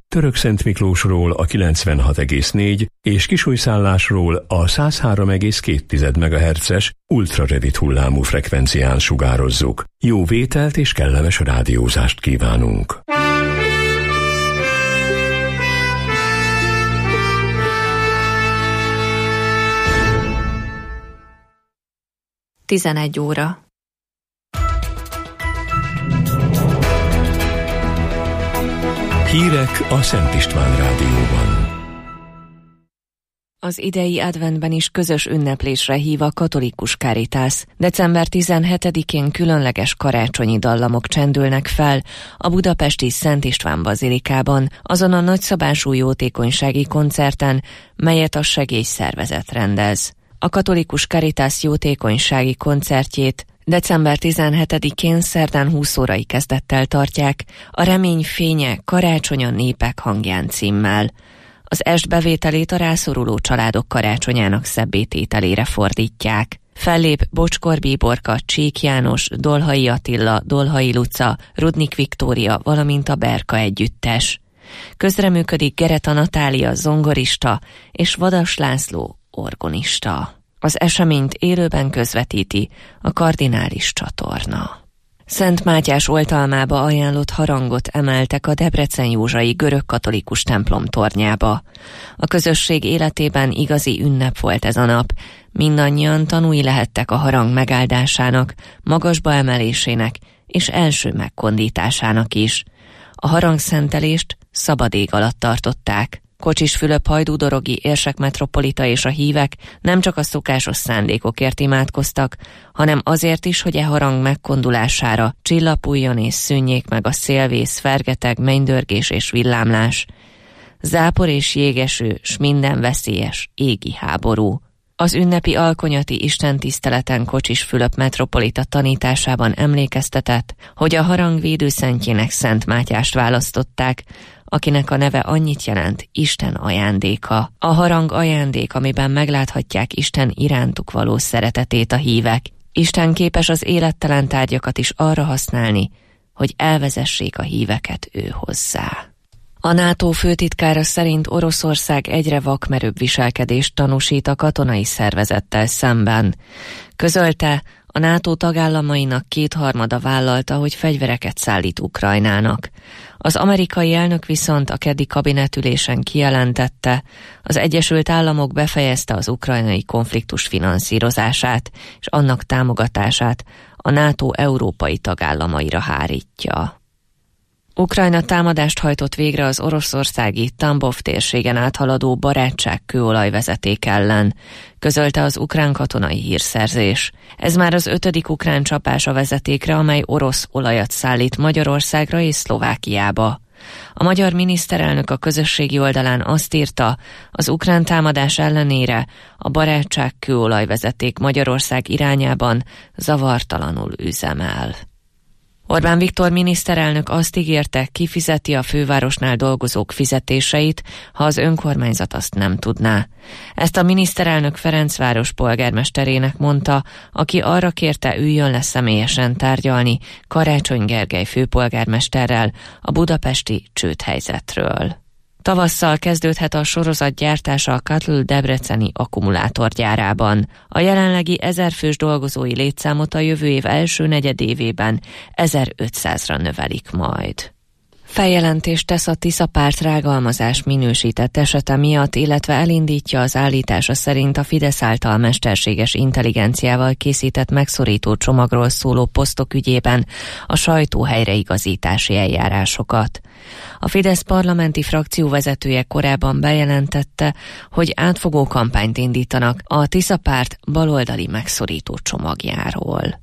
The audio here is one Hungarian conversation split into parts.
Törökszent Miklósról a 96,4 és Kisújszállásról a 103,2 MHz-es ultrarövid hullámú frekvencián sugározzuk. Jó vételt és kellemes rádiózást kívánunk! Tizenegy óra. Hírek a Szent István Rádióban. Az idei adventben is közös ünneplésre hív a katolikus Caritas. December 17-én különleges karácsonyi dallamok csendülnek fel a budapesti Szent István bazilikában, azon a nagyszabású jótékonysági koncerten, melyet a segélyszervezet rendez. A katolikus Caritas jótékonysági koncertjét december 17-én szerdán 20 órai kezdettel tartják a Remény fénye karácsony a népek hangján címmel. Az est bevételét a rászoruló családok karácsonyának szebbé-tételére fordítják. Fellép Bocskor Bíborka, Csík János, Dolhai Attila, Dolhai Luca, Rudnik Viktória, valamint a Berka együttes. Közreműködik Gereta Natália, zongorista, és Vadas László, orgonista. Az eseményt élőben közvetíti a Kardinális csatorna. Szent Mátyás oltalmába ajánlott harangot emeltek a Debrecen-Józsai görögkatolikus templom tornyába. A közösség életében igazi ünnep volt ez a nap. Mindannyian tanúi lehettek a harang megáldásának, magasba emelésének és első megkondításának is. A harangszentelést szabad ég alatt tartották. Kocsis Fülöp hajdúdorogi érsek metropolita és a hívek nem csak a szokásos szándékokért imádkoztak, hanem azért is, hogy e harang megkondulására csillapuljon és szűnjék meg a szélvész, fergeteg, mennydörgés és villámlás, zápor és jégeső, s minden veszélyes égi háború. Az ünnepi alkonyati istentiszteleten Kocsis Fülöp metropolita tanításában emlékeztetett, hogy a harang védőszentjének Szent Mátyást választották, akinek a neve annyit jelent, Isten ajándéka. A harang ajándék, amiben megláthatják Isten irántuk való szeretetét a hívek. Isten képes az élettelen tárgyakat is arra használni, hogy elvezessék a híveket ő hozzá. A NATO főtitkára szerint Oroszország egyre vakmerőbb viselkedést tanúsít a katonai szervezettel szemben. Közölte, a NATO tagállamainak 2/3 vállalta, hogy fegyvereket szállít Ukrajnának. Az amerikai elnök viszont a keddi kabinetülésen kijelentette, az Egyesült Államok befejezte az ukrajnai konfliktus finanszírozását, és annak támogatását a NATO európai tagállamaira hárítja. Ukrajna támadást hajtott végre az oroszországi Tambov térségen áthaladó Barátság kőolajvezeték ellen, közölte az ukrán katonai hírszerzés. Ez már az 5. ukrán csapás a vezetékre, amely orosz olajat szállít Magyarországra és Szlovákiába. A magyar miniszterelnök a közösségi oldalán azt írta, az ukrán támadás ellenére a Barátság kőolajvezeték Magyarország irányában zavartalanul üzemel. Orbán Viktor miniszterelnök azt ígérte, kifizeti a fővárosnál dolgozók fizetéseit, ha az önkormányzat azt nem tudná. Ezt a miniszterelnök Ferencváros polgármesterének mondta, aki arra kérte, üljön le személyesen tárgyalni Karácsony Gergely főpolgármesterrel a budapesti csődhelyzetről. Tavasszal kezdődhet a sorozat gyártása a Katl debreceni akkumulátorgyárában. A jelenlegi 1000 fős dolgozói létszámot a jövő év első negyedévében 1500-ra növelik majd. Feljelentést tesz a Tisza párt rágalmazás minősített esete miatt, illetve elindítja az állítása szerint a Fidesz által mesterséges intelligenciával készített megszorító csomagról szóló posztok ügyében a sajtó helyreigazítási eljárásokat. A Fidesz parlamenti frakcióvezetője korábban bejelentette, hogy átfogó kampányt indítanak a Tisza párt baloldali megszorító csomagjáról.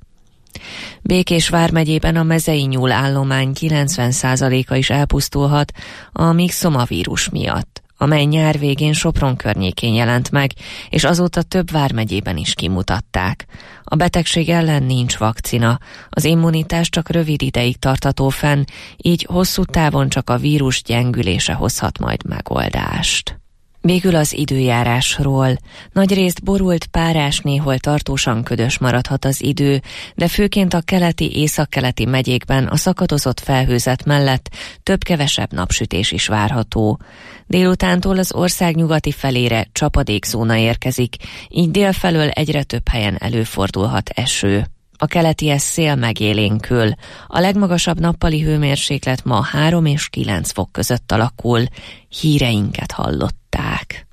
Békés vármegyében a mezei nyúl állomány 90%-a is elpusztulhat a mixomavírus miatt, amely nyár végén Sopron környékén jelent meg, és azóta több vármegyében is kimutatták. A betegség ellen nincs vakcina, az immunitás csak rövid ideig tartható fenn, így hosszú távon csak a vírus gyengülése hozhat majd megoldást. Végül az időjárásról. Nagyrészt borult, párás, néhol tartósan ködös maradhat az idő, de főként a keleti, északkeleti megyékben a szakadozott felhőzet mellett több-kevesebb napsütés is várható. Délutántól az ország nyugati felére csapadékzóna érkezik, így délfelől egyre több helyen előfordulhat eső. A keleties szél megélénkül. A legmagasabb nappali hőmérséklet ma 3 és 9 fok között alakul. Híreinket hallották.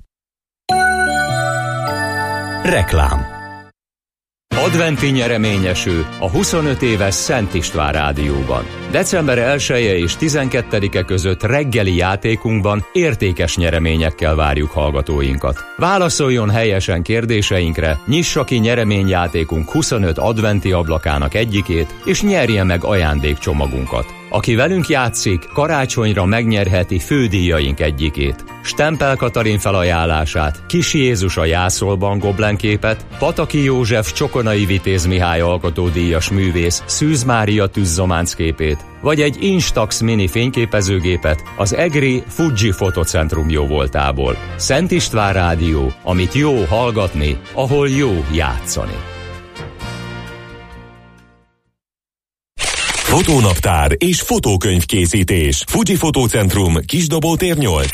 Reklám. Adventi nyereményeső a 25 éves Szent István Rádióban. December 1-e és 12-e között reggeli játékunkban értékes nyereményekkel várjuk hallgatóinkat. Válaszoljon helyesen kérdéseinkre, nyissa ki nyereményjátékunk 25 adventi ablakának egyikét, és nyerje meg ajándékcsomagunkat. Aki velünk játszik, karácsonyra megnyerheti fődíjaink egyikét. Stempel Katalin felajánlását, Kis Jézus a jászolban goblenképet, Pataki József Csokonai Vitéz Mihály alkotódíjas művész Szűz Mária tűzzománc képét, vagy egy Instax mini fényképezőgépet az egri Fuji Fotocentrum jóvoltából. Szent István Rádió, amit jó hallgatni, ahol jó játszani. Fotónaptár és fotókönyvkészítés. Fuji Fotocentrum, Kisdobó tér 8.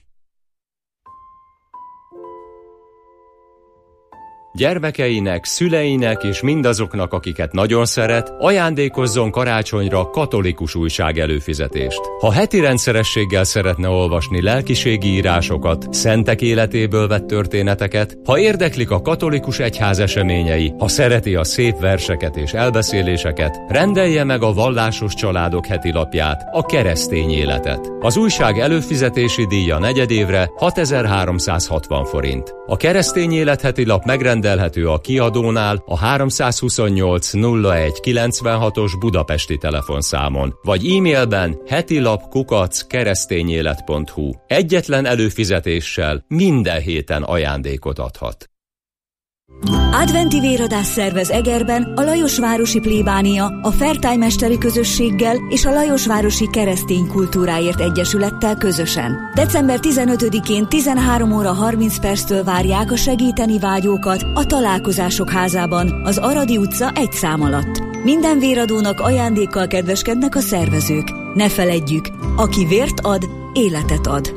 Gyermekeinek, szüleinek és mindazoknak, akiket nagyon szeret, ajándékozzon karácsonyra katolikus újság előfizetést. Ha heti rendszerességgel szeretne olvasni lelkiségi írásokat, szentek életéből vett történeteket, ha érdeklik a katolikus egyház eseményei, ha szereti a szép verseket és elbeszéléseket, rendelje meg a Vallásos Családok heti lapját, a Keresztény Életet. Az újság előfizetési díja negyedévre 6360 forint. A Keresztény Élet heti lap megrendelhető a kiadónál a 328 01 96-os budapesti telefonszámon, vagy e-mailben hetilap@keresztényélet.hu. Egyetlen előfizetéssel minden héten ajándékot adhat. Adventi véradás szervez Egerben a Lajosvárosi Plébánia, a Fairtime Mesteri Közösséggel és a Lajosvárosi Keresztény Kultúráért Egyesülettel közösen. December 15-én 13 óra 30 perctől várják a segíteni vágyókat a Találkozások házában, az Aradi utca 1 szám alatt. Minden véradónak ajándékkal kedveskednek a szervezők. Ne feledjük, aki vért ad, életet ad.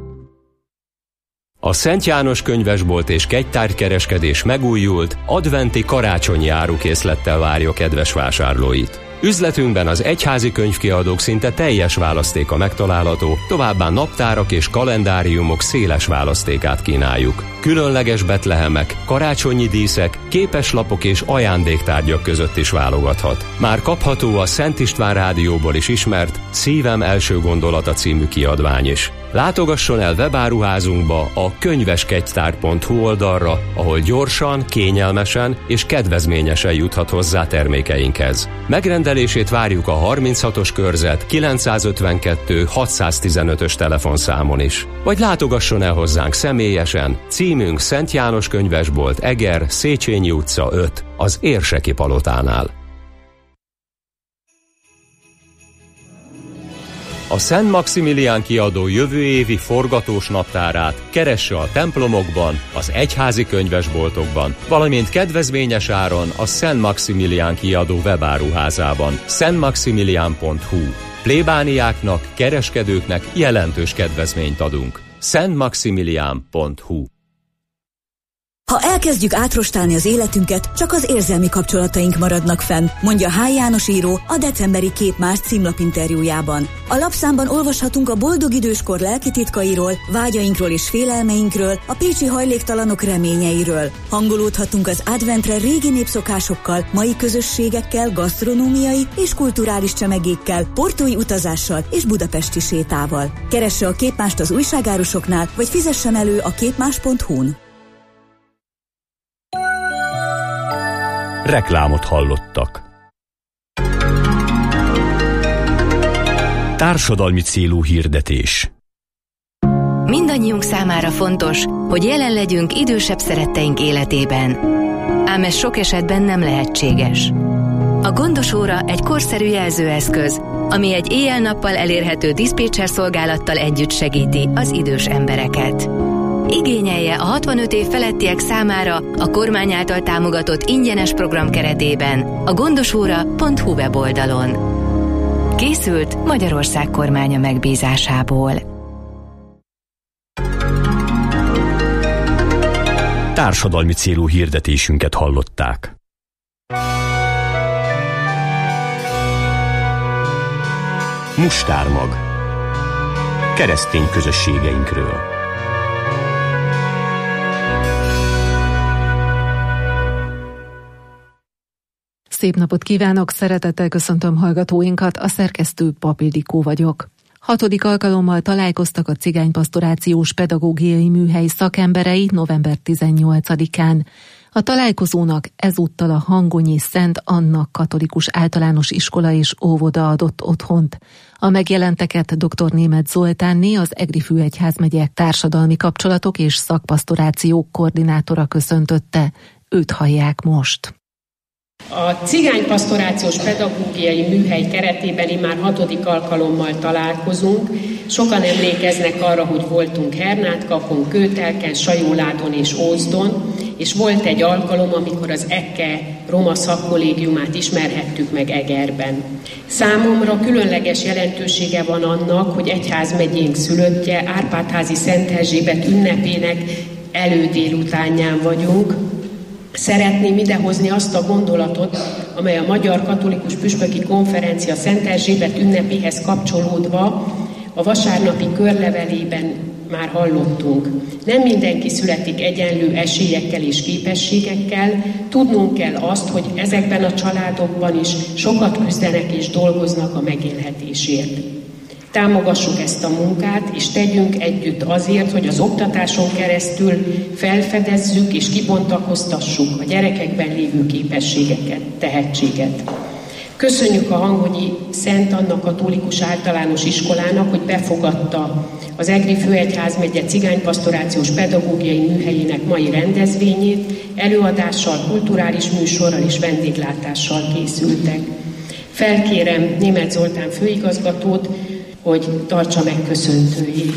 A Szent János könyvesbolt és kegytárgykereskedés megújult, adventi karácsonyi árukészlettel várja kedves vásárlóit. Üzletünkben az egyházi könyvkiadók szinte teljes választéka megtalálható, továbbá naptárak és kalendáriumok széles választékát kínáljuk. Különleges betlehemek, karácsonyi díszek, képeslapok és ajándéktárgyak között is válogathat. Már kapható a Szent István Rádióból is ismert Szívem első gondolata című kiadvány is. Látogasson el webáruházunkba, a könyveskegytár.hu oldalra, ahol gyorsan, kényelmesen és kedvezményesen juthat hozzá termékeinkhez. Megrendelését várjuk a 36-os körzet 952 615-ös telefonszámon is. Vagy látogasson el hozzánk személyesen, címünk Szent János könyvesbolt, Eger, Széchenyi utca 5, az Érseki palotánál. A Szent Maximilián kiadó jövő évi forgatós naptárát keresse a templomokban, az egyházi könyvesboltokban, valamint kedvezményes áron a Szent Maximilián kiadó webáruházában, szentmaximilián.hu. Plébániáknak, kereskedőknek jelentős kedvezményt adunk. szentmaximilián.hu. Ha elkezdjük átrostálni az életünket, csak az érzelmi kapcsolataink maradnak fenn, mondja H. János író a decemberi Képmás címlapinterjújában. A lapszámban olvashatunk a boldog időskor lelki titkairól, vágyainkról és félelmeinkről, a pécsi hajléktalanok reményeiről. Hangolódhatunk az adventre régi népszokásokkal, mai közösségekkel, gasztronómiai és kulturális csemegékkel, portói utazással és budapesti sétával. Keresse a Képmást az újságárusoknál, vagy fizessen elő a képmás.hu-n. Reklámot hallottak. Társadalmi célú hirdetés. Mindannyiunk számára fontos, hogy jelen legyünk idősebb szeretteink életében. Ám ez sok esetben nem lehetséges. A gondos óra egy korszerű jelzőeszköz, ami egy éjjel-nappal elérhető diszpécser szolgálattal együtt segíti az idős embereket. Igényelje a 65 év felettiek számára a kormány által támogatott ingyenes program keretében a gondosóra.hu weboldalon. Készült Magyarország kormánya megbízásából. Társadalmi célú hirdetésünket hallották. Mustármag. Keresztény közösségeinkről. Szép napot kívánok, szeretettel köszöntöm hallgatóinkat, a szerkesztő Pap Ildikó vagyok. 6. alkalommal találkoztak a Cigánypastorációs Pedagógiai Műhely szakemberei november 18-án. A találkozónak ezúttal a Hangonyi Szent Anna Katolikus Általános Iskola és Óvoda adott otthont. A megjelenteket dr. Németh Zoltánné, az Egri Főegyházmegye társadalmi kapcsolatok és szakpasztoráció koordinátora köszöntötte. Őt hallják most. A Cigánypastorációs Pedagógiai Műhely keretében immár 6. alkalommal találkozunk. Sokan emlékeznek arra, hogy voltunk Hernátkakon, Kőtelken, Sajóládon és Ózdon, és volt egy alkalom, amikor az EKKE Roma Szakkollégiumát ismerhettük meg Egerben. Számomra különleges jelentősége van annak, hogy egyházmegyénk szülöttje, Árpád-házi Szent Erzsébet ünnepének elődélutánján vagyunk. Szeretném idehozni azt a gondolatot, amely a Magyar Katolikus Püspöki Konferencia Szent Erzsébet ünnepéhez kapcsolódva a vasárnapi körlevelében már hallottunk. Nem mindenki születik egyenlő esélyekkel és képességekkel, tudnunk kell azt, hogy ezekben a családokban is sokat küzdenek és dolgoznak a megélhetésért. Támogassuk ezt a munkát, és tegyünk együtt azért, hogy az oktatáson keresztül felfedezzük és kibontakoztassuk a gyerekekben lévő képességeket, tehetséget. Köszönjük a Hangonyi Szent Anna Katolikus Általános Iskolának, hogy befogadta az Egri Főegyházmegye Cigánypastorációs Pedagógiai Műhelyének mai rendezvényét, előadással, kulturális műsorral és vendéglátással készültek. Felkérem Németh Zoltán főigazgatót, hogy tartsa meg köszöntőjét.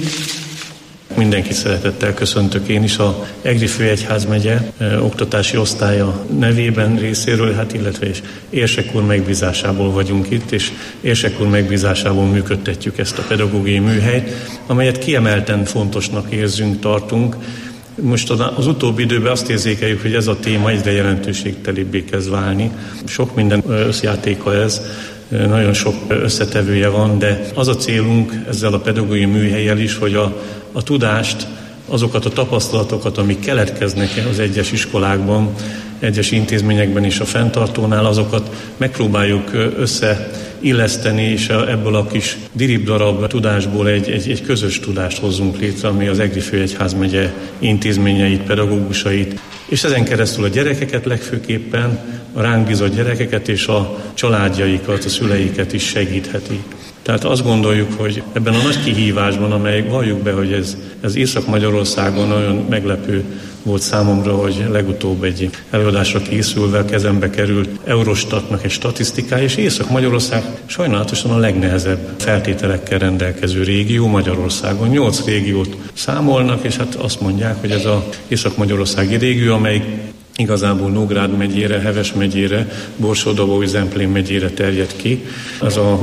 Mindenkit szeretettel köszöntök én is a Egri Főegyházmegye oktatási osztálya nevében részéről, illetve és Érsek úr megbízásából vagyunk itt, és Érsek úr megbízásából működtetjük ezt a pedagógiai műhelyt, amelyet kiemelten fontosnak érzünk, tartunk. Most az utóbbi időben azt érzékeljük, hogy ez a téma egyre jelentőségtelibbé kezd válni. Sok minden összjátéka ez, nagyon sok összetevője van, de az a célunk ezzel a pedagógiai műhellyel is, hogy a tudást, azokat a tapasztalatokat, amik keletkeznek az egyes iskolákban, egyes intézményekben és a fenntartónál, azokat megpróbáljuk összeilleszteni, és ebből a kis diribdarab tudásból egy közös tudást hozzunk létre, ami az Egri Főegyházmegye intézményeit, pedagógusait, és ezen keresztül a gyerekeket legfőképpen, a ránk bízott gyerekeket és a családjaikat, a szüleiket is segítheti. Tehát azt gondoljuk, hogy ebben a nagy kihívásban, amely valljuk be, hogy ez Észak-Magyarországon nagyon meglepő volt számomra, hogy legutóbb egy előadásra készülve kezembe került Eurostatnak egy statisztikája, és Észak-Magyarország sajnálatosan a legnehezebb feltételekkel rendelkező régió Magyarországon. 8 régiót számolnak, és azt mondják, hogy ez az Észak-Magyarországi régió, amely igazából Nógrád megyére, Heves megyére, Borsod-Abaúj-Zemplén megyére terjed ki. Ez a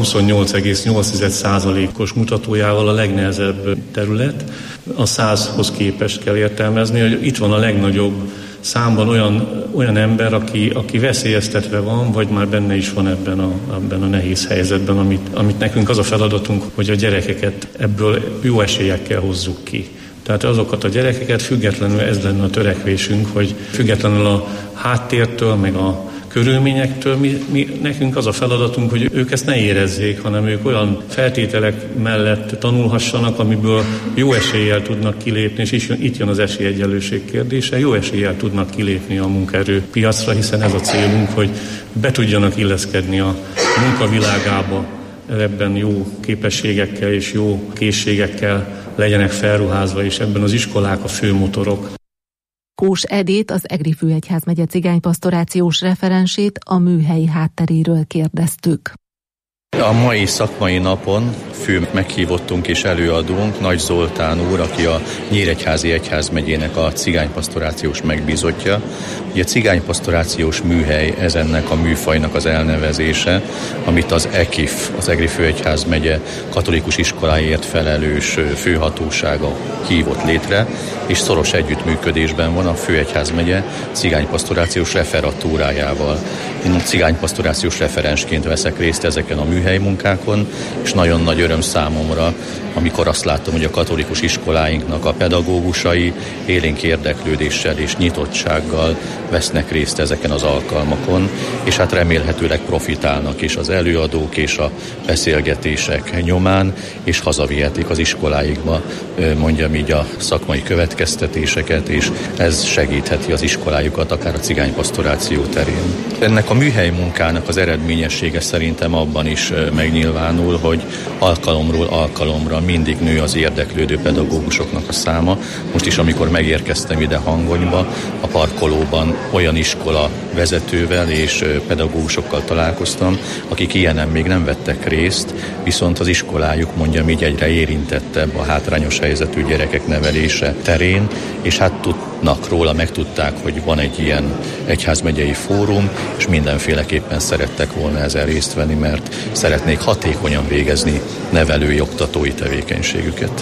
28,8%-os mutatójával a legnehezebb terület. A 100-hoz képest kell értelmezni, hogy itt van a legnagyobb számban olyan ember, aki veszélyeztetve van, vagy már benne is van ebben a nehéz helyzetben, amit nekünk az a feladatunk, hogy a gyerekeket ebből jó esélyekkel hozzuk ki. Tehát azokat a gyerekeket függetlenül ez lenne a törekvésünk, hogy függetlenül a háttértől, meg a körülményektől nekünk az a feladatunk, hogy ők ezt ne érezzék, hanem ők olyan feltételek mellett tanulhassanak, amiből jó eséllyel tudnak kilépni, és itt jön az esélyegyenlőség kérdése, jó eséllyel tudnak kilépni a munkaerőpiacra, hiszen ez a célunk, hogy be tudjanak illeszkedni a munkavilágába, ebben jó képességekkel és jó készségekkel legyenek felruházva, és ebben az iskolák a főmotorok. Kós Edét, az Egri Főegyházmegye cigánypastorációs referensét a műhely hátteréről kérdeztük. A mai szakmai napon fő meghívottunk és előadónk Nagy Zoltán úr, aki a Nyíregyházi Egyházmegyének a cigánypastorációs megbízottja. Ugye a cigánypastorációs műhely, ez ennek a műfajnak az elnevezése, amit az EKIF, az Egri Főegyházmegye katolikus iskoláért felelős főhatósága hívott létre, és szoros együttműködésben van a Főegyházmegye cigánypastorációs referatúrájával. Én cigánypastorációs referensként veszek részt ezeken a műhelymunkákon, és nagyon nagy öröm számomra, amikor azt látom, hogy a katolikus iskoláinknak a pedagógusai élénk érdeklődéssel és nyitottsággal vesznek részt ezeken az alkalmakon, és hát remélhetőleg profitálnak is az előadók és a beszélgetések nyomán, és hazavihetik az iskoláikba, mondjam így, a szakmai következtetéseket, és ez segítheti az iskolájukat akár a cigánypastoráció terén. Ennek a műhely munkának az eredményessége szerintem abban is megnyilvánul, hogy alkalomról alkalomra mindig nő az érdeklődő pedagógusoknak a száma. Most is, amikor megérkeztem ide Hangonyba, a parkolóban olyan iskola vezetővel és pedagógusokkal találkoztam, akik ilyenen még nem vettek részt, viszont az iskolájuk, mondjam így, egyre érintettebb a hátrányos helyzetű gyerekek nevelése terén, és hát tudnak róla, megtudták, hogy van egy ilyen egyházmegyei fórum, és mindenféleképpen szerettek volna ezzel részt venni, mert szeretnék hatékonyan végezni nevelői, oktatói tevékenységüket.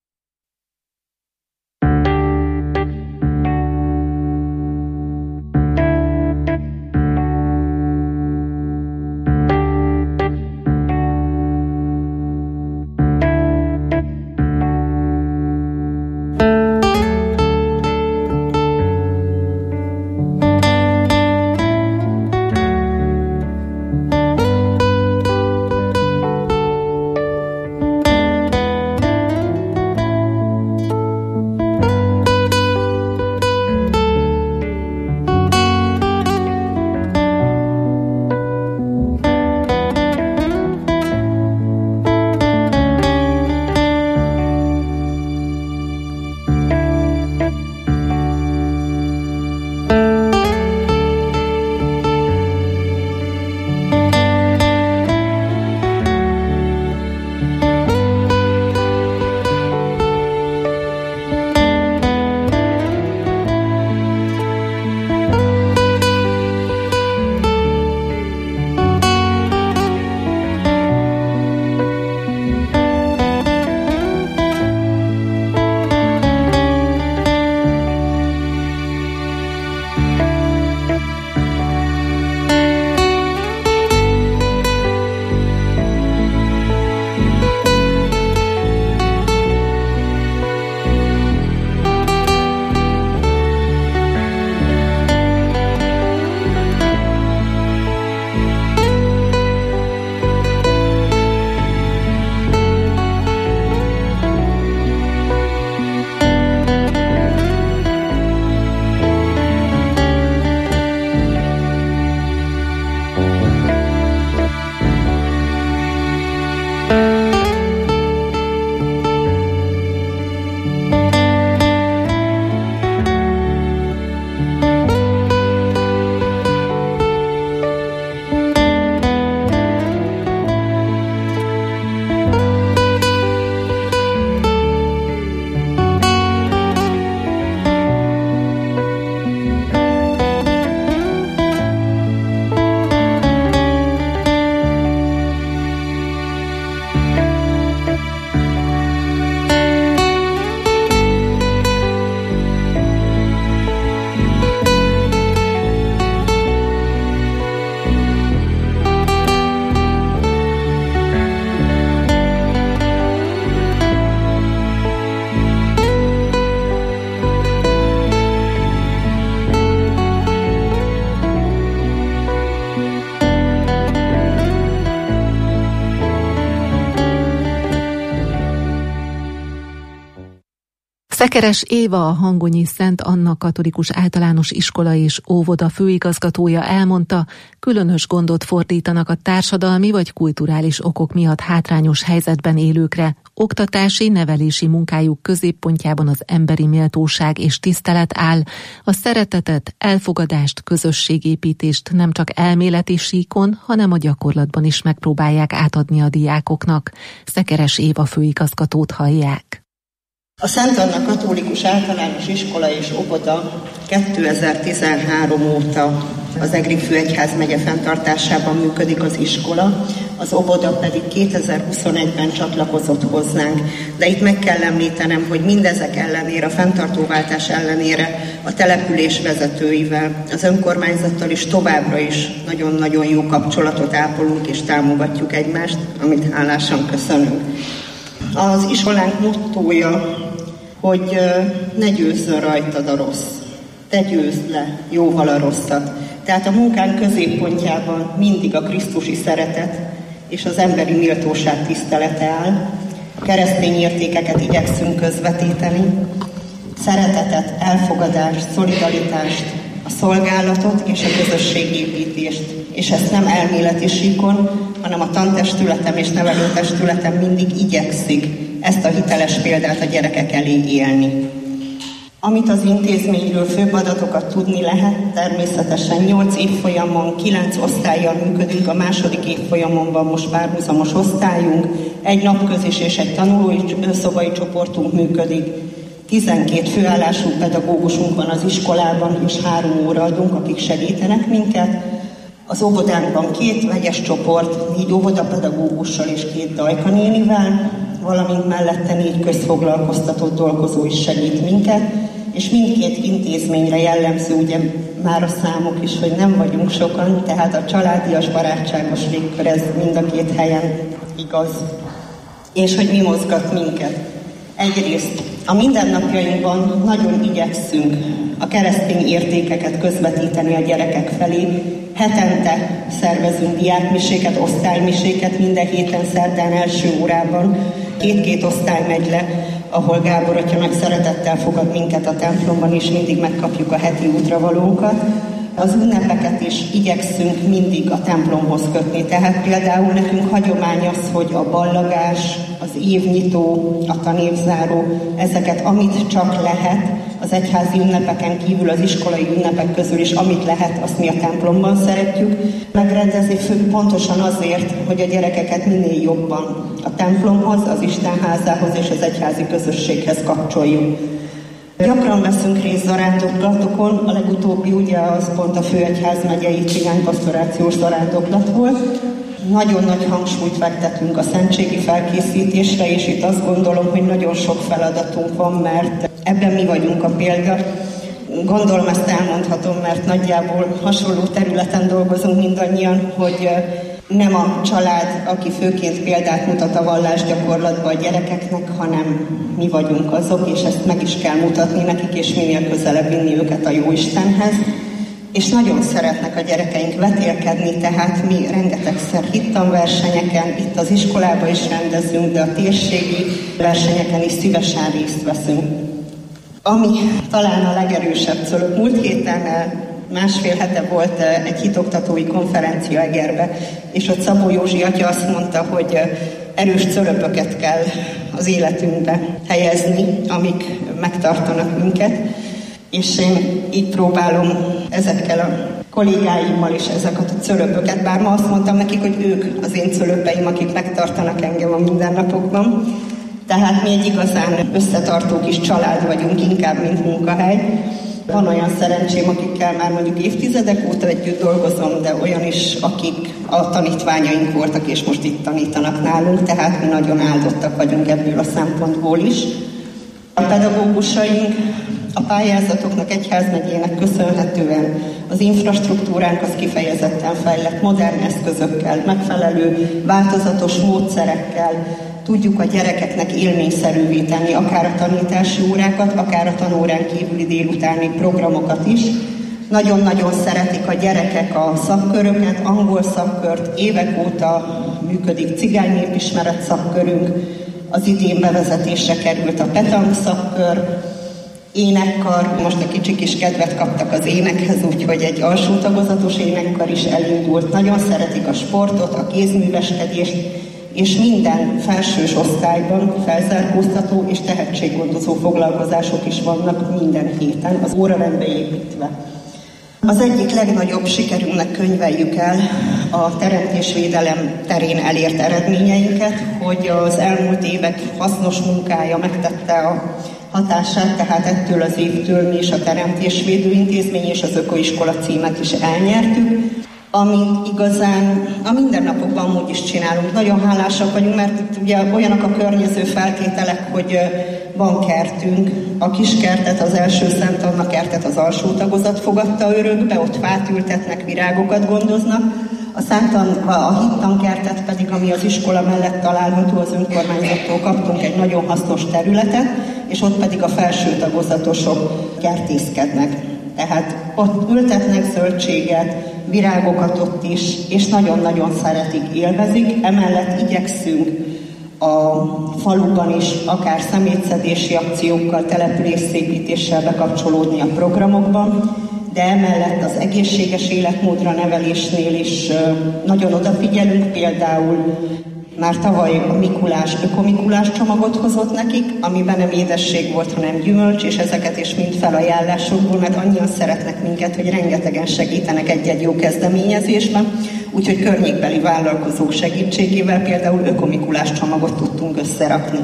Szekeres Éva, a Hangonyi Szent Anna Katolikus Általános Iskola és Óvoda főigazgatója elmondta, különös gondot fordítanak a társadalmi vagy kulturális okok miatt hátrányos helyzetben élőkre, Oktatási, nevelési munkájuk középpontjában az emberi méltóság és tisztelet áll, a szeretetet, elfogadást, közösségépítést nem csak elméleti síkon, hanem a gyakorlatban is megpróbálják átadni a diákoknak. Szekeres Éva főigazgatót hallják. A Szent Anna Katolikus Általános Iskola és Óvoda 2013 óta az Egri főegyházmegye fenntartásában működik az iskola, az óvoda pedig 2021-ben csatlakozott hozzánk. De itt meg kell említenem, hogy mindezek ellenére, a fenntartóváltás ellenére a település vezetőivel, az önkormányzattal is továbbra is nagyon-nagyon jó kapcsolatot ápolunk és támogatjuk egymást, amit hálásan köszönünk. Az iskolánk mottója, hogy ne győzzön rajtad a rossz, te győzd le jóval a rosszat. Tehát a munkánk középpontjában mindig a krisztusi szeretet és az emberi méltóság tisztelete áll. Keresztény értékeket igyekszünk közvetíteni, szeretetet, elfogadást, szolidaritást, a szolgálatot és a közösségépítést. És ezt nem elméleti síkon, hanem a tantestületem és nevelőtestületem mindig igyekszik ezt a hiteles példát a gyerekek elé élni. Amit az intézményről főbb adatokat tudni lehet, természetesen 8 évfolyamon, 9 osztállyal működünk, a második évfolyamon van most párhuzamos osztályunk, egy napközis és egy tanulói szobai csoportunk működik, 12 főállású pedagógusunk van az iskolában, és 3 óraadónk, akik segítenek minket. Az óvodánkban 2 vegyes csoport, 4 óvodapedagógussal és 2 dajkanénivel, valamint mellette 4 közfoglalkoztatott dolgozó is segít minket, és mindkét intézményre jellemző ugye már a számok is, hogy nem vagyunk sokan, tehát a családias, barátságos légkör, ez mind a 2 helyen igaz. És hogy mi mozgat minket? Egyrészt a mindennapjainkban nagyon igyekszünk a keresztény értékeket közvetíteni a gyerekek felé. Hetente szervezünk diákmiséket, osztálymiséket, minden héten szerdán első órában. 2 osztály megy le, ahol Gábor atya nagy szeretettel fogad minket a templomban, és mindig megkapjuk a heti útravalónkat. Az ünnepeket is igyekszünk mindig a templomhoz kötni. Tehát például nekünk hagyomány az, hogy a ballagás, az évnyitó, a tanévzáró, ezeket amit csak lehet, az egyházi ünnepeken kívül az iskolai ünnepek közül is, amit lehet, azt mi a templomban szeretjük megrendezni, pontosan azért, hogy a gyerekeket minél jobban a templomhoz, az Istenházához és az egyházi közösséghez kapcsoljuk. Gyakran veszünk részt zarándoklatokon, a legutóbbi ugye az pont a főegyházmegyei cigánypastorációs zarándoklat volt. Nagyon nagy hangsúlyt fektetünk a szentségi felkészítésre, és itt azt gondolom, hogy nagyon sok feladatunk van, mert ebben mi vagyunk a példa. Gondolom ezt elmondhatom, mert nagyjából hasonló területen dolgozunk mindannyian, hogy nem a család, aki főként példát mutat a vallásgyakorlatban a gyerekeknek, hanem mi vagyunk azok, és ezt meg is kell mutatni nekik, és minél közelebb vinni őket a Jóistenhez. És nagyon szeretnek a gyerekeink vetélkedni, tehát mi rengetegszer hittanversenyeken, itt az iskolában is rendezünk, de a térségi versenyeken is szívesen részt veszünk. Ami talán a legerősebb cölöp, múlt héten másfél hete volt egy hitoktatói konferencia Egerbe, és ott Szabó Józsi atya azt mondta, hogy erős cölöpöket kell az életünkbe helyezni, amik megtartanak minket, és én így próbálom ezekkel a kollégáimmal is ezeket a cölöpöket, bár ma azt mondtam nekik, hogy ők az én cölöpeim, akik megtartanak engem a mindennapokban. Tehát mi egy igazán összetartó kis család vagyunk, inkább, mint munkahely. Van olyan szerencsém, akikkel már mondjuk évtizedek óta együtt dolgozom, de olyan is, akik a tanítványaink voltak, és most itt tanítanak nálunk, tehát mi nagyon áldottak vagyunk ebből a szempontból is. A pedagógusaink a pályázatoknak, egyházmegyének köszönhetően az infrastruktúránk az kifejezetten fejlett, modern eszközökkel, megfelelő változatos módszerekkel tudjuk a gyerekeknek élményszerűvé tenni akár a tanítási órákat, akár a tanórán kívüli délutáni programokat is. Nagyon-nagyon szeretik a gyerekek a szakköröket, angol szakkört, évek óta működik cigánynépismeret szakkörünk, az idén bevezetésre került a petank szakkör, énekkar, most a kicsik is kedvet kaptak az énekhez, úgyhogy egy alsó tagozatos énekkar is elindult. Nagyon szeretik a sportot, a kézműveskedést, és minden felsős osztályban felzárkóztató és tehetséggondozó foglalkozások is vannak minden héten, az órarendbe építve. Az egyik legnagyobb sikerünknek könyveljük el a teremtésvédelem terén elért eredményeinket, hogy az elmúlt évek hasznos munkája megtette a hatását, tehát ettől az évtől mi is a Teremtésvédő Intézmény és az Ökoiskola címet is elnyertük, amit igazán a mindennapokban amúgy is csinálunk. Nagyon hálásak vagyunk, mert itt ugye olyanok a környező feltételek, hogy van kertünk, a kiskertet, az első Szent Anna kertet az alsó tagozat fogadta örökbe, ott fát ültetnek, virágokat gondoznak. A Hittan kertet pedig, ami az iskola mellett található, az önkormányzattól kaptunk egy nagyon hasznos területet, és ott pedig a felső tagozatosok kertészkednek. Tehát ott ültetnek zöldséget, virágokat ott is, és nagyon-nagyon szeretik, élvezik. Emellett igyekszünk a faluban is akár szemétszedési akciókkal, településszépítéssel bekapcsolódni a programokban, de emellett az egészséges életmódra nevelésnél is nagyon odafigyelünk, például már tavaly a Mikulás ökomikulás csomagot hozott nekik, amiben nem édesség volt, hanem gyümölcs, és ezeket is mind felajánlásokból, mert annyian szeretnek minket, hogy rengetegen segítenek egy-egy jó kezdeményezésben, úgyhogy környékbeli vállalkozók segítségével például ökomikulás csomagot tudtunk összerakni.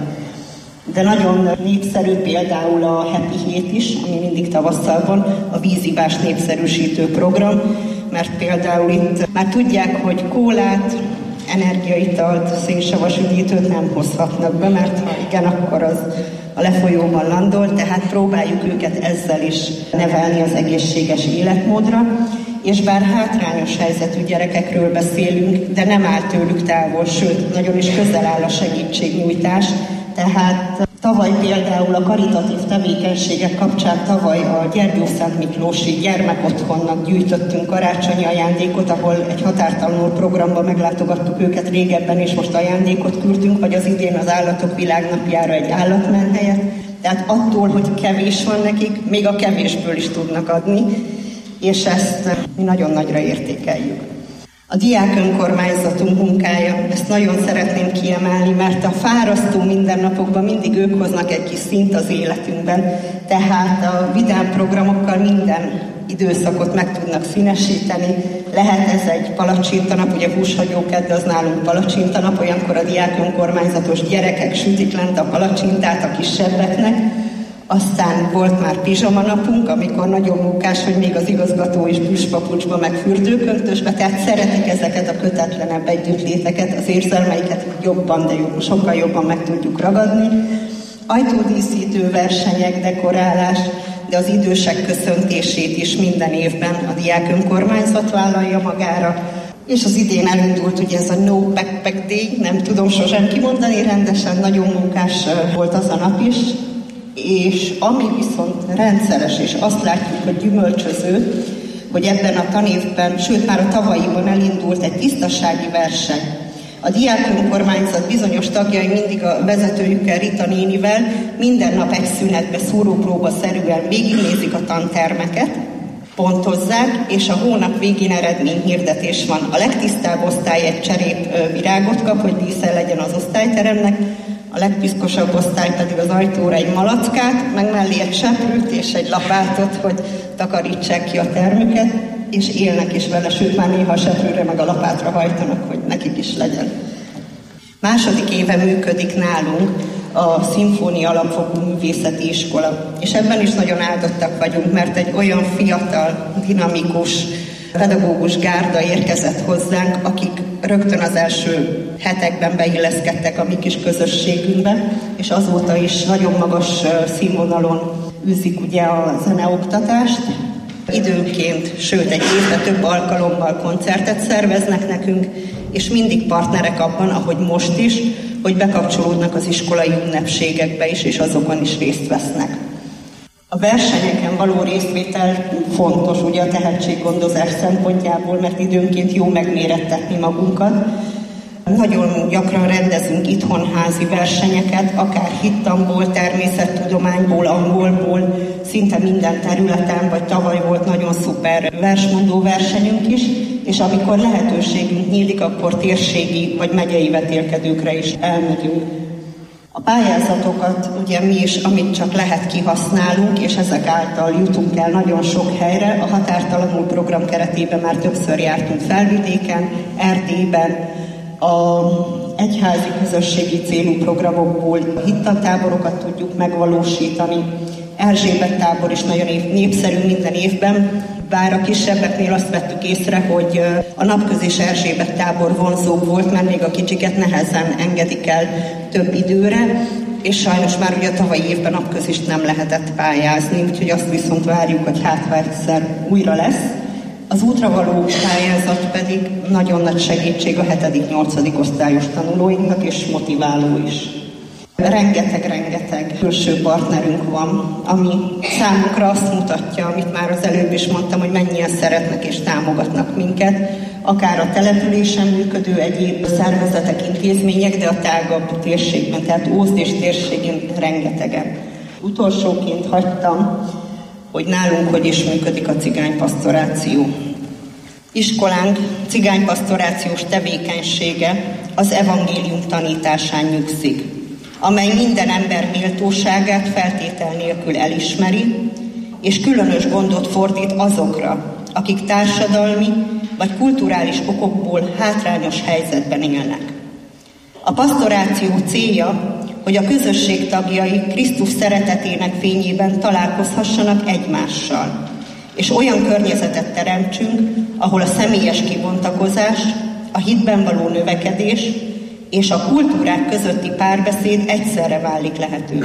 De nagyon népszerű például a Happy Hét is, ami mindig tavasszal van, a vízivás népszerűsítő program, mert például itt már tudják, hogy kólát, energiaitalt, szénsavas üdítőt nem hozhatnak be, mert ha igen, akkor az a lefolyóban landol, tehát próbáljuk őket ezzel is nevelni az egészséges életmódra, és bár hátrányos helyzetű gyerekekről beszélünk, de nem áll tőlük távol, sőt, nagyon is közel áll a segítségnyújtás, tehát tavaly például a karitatív tevékenységek kapcsán a Gyergyószent Miklósi gyermekotthonnak gyűjtöttünk karácsonyi ajándékot, ahol egy határtalanul programban meglátogattuk őket régebben, és most ajándékot küldtünk, vagy az idén az Állatok Világnapjára egy állatmenhelyet. Tehát attól, hogy kevés van nekik, még a kevésből is tudnak adni, és ezt mi nagyon nagyra értékeljük. A diák önkormányzatunk munkája, ezt nagyon szeretném kiemelni, mert a fárasztó mindennapokban mindig ők hoznak egy kis színt az életünkben, tehát a vidám programokkal minden időszakot meg tudnak színesíteni. Lehet ez egy palacsintanap, ugye húshagyókedd, az nálunk palacsintanap, olyankor a diák önkormányzatos gyerekek sütik lent a palacsintát a kisebbeknek. Aztán volt már pizsamanapunk, amikor nagyon munkás, hogy még az igazgató is bűspapucsba, meg fürdőköntösbe, tehát szeretik ezeket a kötetlenebb együttléteket, az érzelmeiket jobban, de sokkal jobban meg tudjuk ragadni. Ajtódíszítő versenyek, dekorálás, de az idősek köszöntését is minden évben a diák önkormányzat vállalja magára. És az idén elindult ugye ez a No Backpack Day, nem tudom sosem kimondani rendesen, nagyon munkás volt az a nap is. És ami viszont rendszeres, és azt látjuk, hogy gyümölcsöző, hogy ebben a tanévben, sőt már a tavalyiban elindult egy tisztasági verseny. A diák önkormányzat bizonyos tagjai mindig a vezetőjükkel, Rita nénivel minden nap egy szünetbe szúrópróba-szerűen végignézik a tantermeket, pontozzák, és a hónap végén eredményhirdetés van. A legtisztább osztály egy cserép virágot kap, hogy dísze legyen az osztályteremnek, a legpiszkosabb osztály pedig az ajtóra egy malackát, meg mellé egy seprűt és egy lapátot, hogy takarítsák ki a termüket, és élnek is vele, sőt már néha a seprűre meg a lapátra hajtanak, hogy nekik is legyen. Második éve működik nálunk a Szimfónia Alapfokú Művészeti Iskola, és ebben is nagyon áldottak vagyunk, mert egy olyan fiatal, dinamikus, pedagógus gárda érkezett hozzánk, akik rögtön az első hetekben beilleszkedtek a mi kis közösségünkbe, és azóta is nagyon magas színvonalon űzik ugye a zeneoktatást. Időnként, sőt egy évben több alkalommal koncertet szerveznek nekünk, és mindig partnerek abban, ahogy most is, hogy bekapcsolódnak az iskolai ünnepségekbe is, és azokon is részt vesznek. A versenyeken való részvétel fontos ugye a tehetséggondozás szempontjából, mert időnként jó megmérettetni magunkat. Nagyon gyakran rendezünk itthon házi versenyeket, akár hittanból, természettudományból, angolból, szinte minden területen, vagy tavaly volt nagyon szuper versmondó versenyünk is, és amikor lehetőségünk nyílik, akkor térségi vagy megyei vetélkedőkre is elmegyünk. A pályázatokat ugye mi is, amit csak lehet, kihasználunk, és ezek által jutunk el nagyon sok helyre. A Határtalanul program keretében már többször jártunk Felvidéken, Erdélyben, a egyházi közösségi célú programokból hittantáborokat tudjuk megvalósítani. Erzsébet tábor is nagyon népszerű minden évben, bár a kisebbeknél azt vettük észre, hogy a napközis Erzsébet tábor vonzóbb volt, mert még a kicsiket nehezen engedik el több időre, és sajnos már ugye a tavalyi évben napközist nem lehetett pályázni, úgyhogy azt viszont várjuk, hogy egyszer újra lesz. Az útra való pályázat pedig nagyon nagy segítség a 7.-8. osztályos tanulóinknak, és motiváló is. Rengeteg külső partnerünk van, ami számunkra azt mutatja, amit már az előbb is mondtam, hogy mennyien szeretnek és támogatnak minket, akár a településen működő egyéb szervezetek, intézmények, de a tágabb térségben, tehát Ózd és térségén rengetegen. Utolsóként hagytam, hogy nálunk hogy is működik a cigánypastoráció. Iskolánk cigánypastorációs tevékenysége az evangélium tanításán nyugszik, amely minden ember méltóságát feltétel nélkül elismeri, és különös gondot fordít azokra, akik társadalmi vagy kulturális okokból hátrányos helyzetben élnek. A pastoráció célja, hogy a közösség tagjai Krisztus szeretetének fényében találkozhassanak egymással, és olyan környezetet teremtsünk, ahol a személyes kibontakozás, a hitben való növekedés és a kultúrák közötti párbeszéd egyszerre válik lehetővé.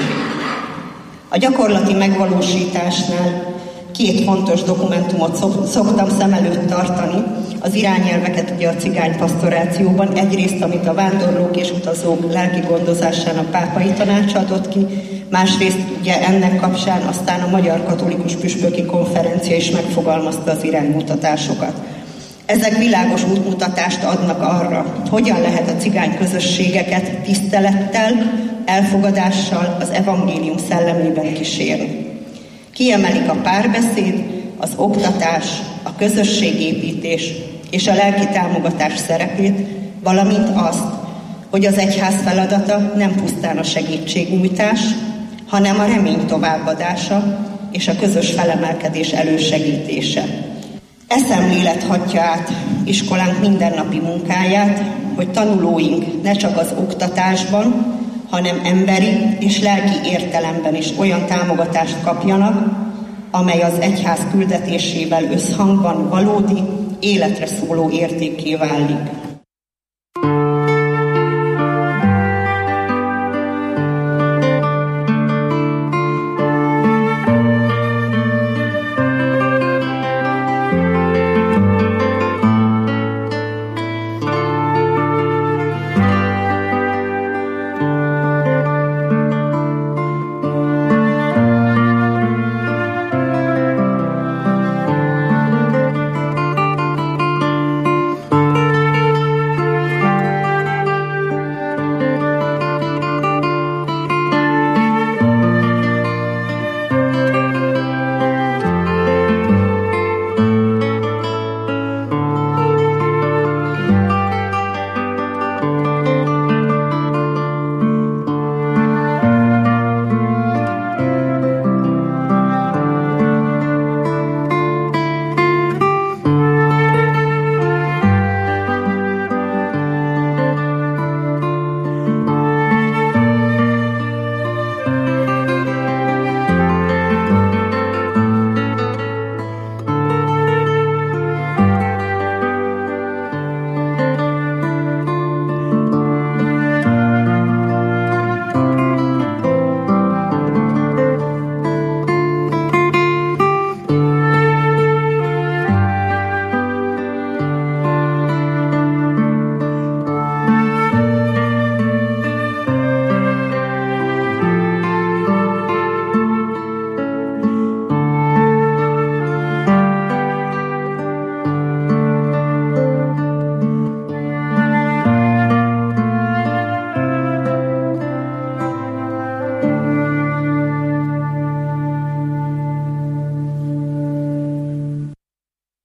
A gyakorlati megvalósításnál 2 fontos dokumentumot szoktam szem előtt tartani, az irányelveket ugye a cigánypastorációban, egyrészt, amit a vándorlók és utazók lelki gondozásának pápai tanácsa adott ki, másrészt ugye ennek kapcsán aztán a Magyar Katolikus Püspöki Konferencia is megfogalmazta az iránymutatásokat. Ezek világos útmutatást adnak arra, hogyan lehet a cigány közösségeket tisztelettel, elfogadással, az evangélium szellemében kísérni. Kiemelik a párbeszéd, az oktatás, a közösségépítés és a lelki támogatás szerepét, valamint azt, hogy az egyház feladata nem pusztán a segítségnyújtás, hanem a remény továbbadása és a közös felemelkedés elősegítése. Eszemlélet hatja át iskolánk mindennapi munkáját, hogy tanulóink ne csak az oktatásban, hanem emberi és lelki értelemben is olyan támogatást kapjanak, amely az egyház küldetésével összhangban valódi, életre szóló értékké válik.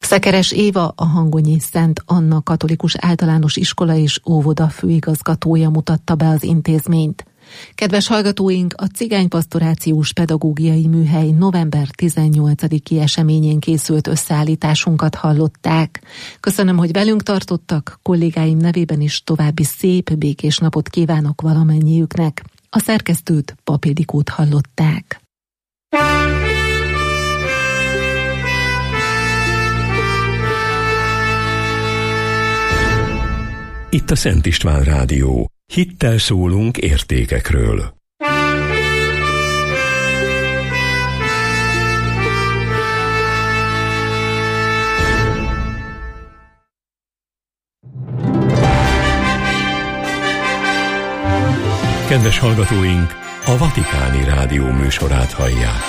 Szekeres Éva, a Hangonyi Szent Anna Katolikus Általános Iskola és Óvoda főigazgatója mutatta be az intézményt. Kedves hallgatóink, a Cigánypastorációs Pedagógiai Műhely november 18-i eseményén készült összeállításunkat hallották. Köszönöm, hogy velünk tartottak, kollégáim nevében is további szép, békés napot kívánok valamennyiüknek. A szerkesztőt, Pap Ildikót hallották. Itt a Szent István Rádió. Hittel szólunk értékekről. Kedves hallgatóink, a Vatikáni Rádió műsorát hallják.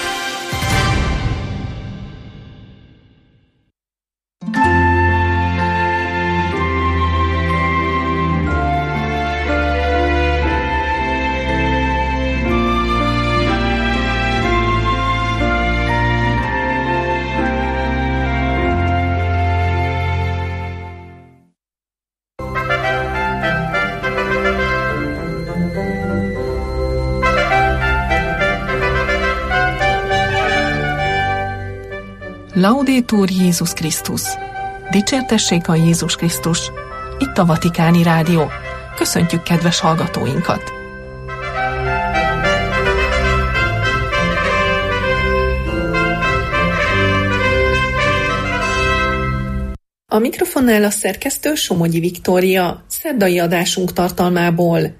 Laudetur Jézus Krisztus! Dicsértessék a Jézus Krisztus! Itt a Vatikáni Rádió. Köszöntjük kedves hallgatóinkat! A mikrofonnál a szerkesztő Somogyi Viktória, szerdai adásunk tartalmából.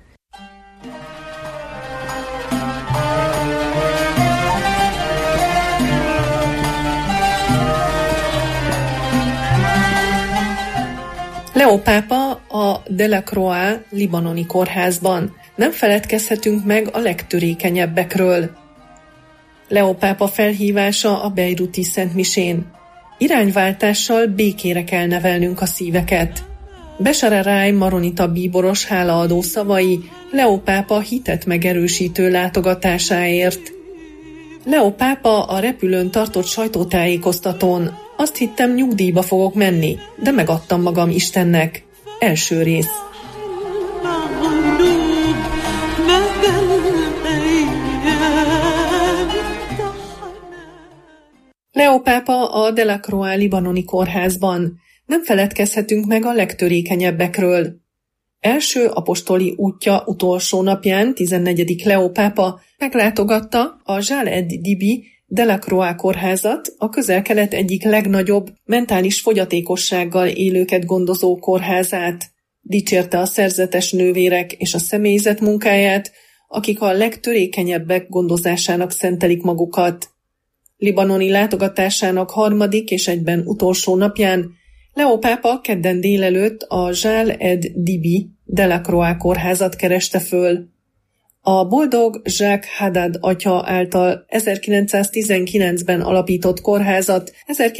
Leo pápa a Delacroix libanoni kórházban. Nem feledkezhetünk meg a legtörékenyebbekről. Leo pápa felhívása a bejruti szentmisén. Irányváltással békére kell nevelnünk a szíveket. Beshar al-Rai maronita bíboros hálaadó szavai Leo pápa hitet megerősítő látogatásáért. Leo pápa a repülőn tartott sajtótájékoztatón: azt hittem, nyugdíjba fogok menni, de megadtam magam Istennek. Első rész. Leo pápa a Delacroix libanoni kórházban. Nem feledkezhetünk meg a legtörékenyebbekről. Első apostoli útja utolsó napján 14. Leo pápa meglátogatta a Jal ed-Dibi Delacroix kórházat, a Közel-Kelet egyik legnagyobb mentális fogyatékossággal élőket gondozó kórházát. Dicsérte a szerzetes nővérek és a személyzet munkáját, akik a legtörékenyebbek gondozásának szentelik magukat. Libanoni látogatásának harmadik és egyben utolsó napján Leo pápa kedden délelőtt a Jal ed-Dibi Delacroix kórházat kereste föl. A boldog Jacques Haddad atya által 1919-ben alapított kórházat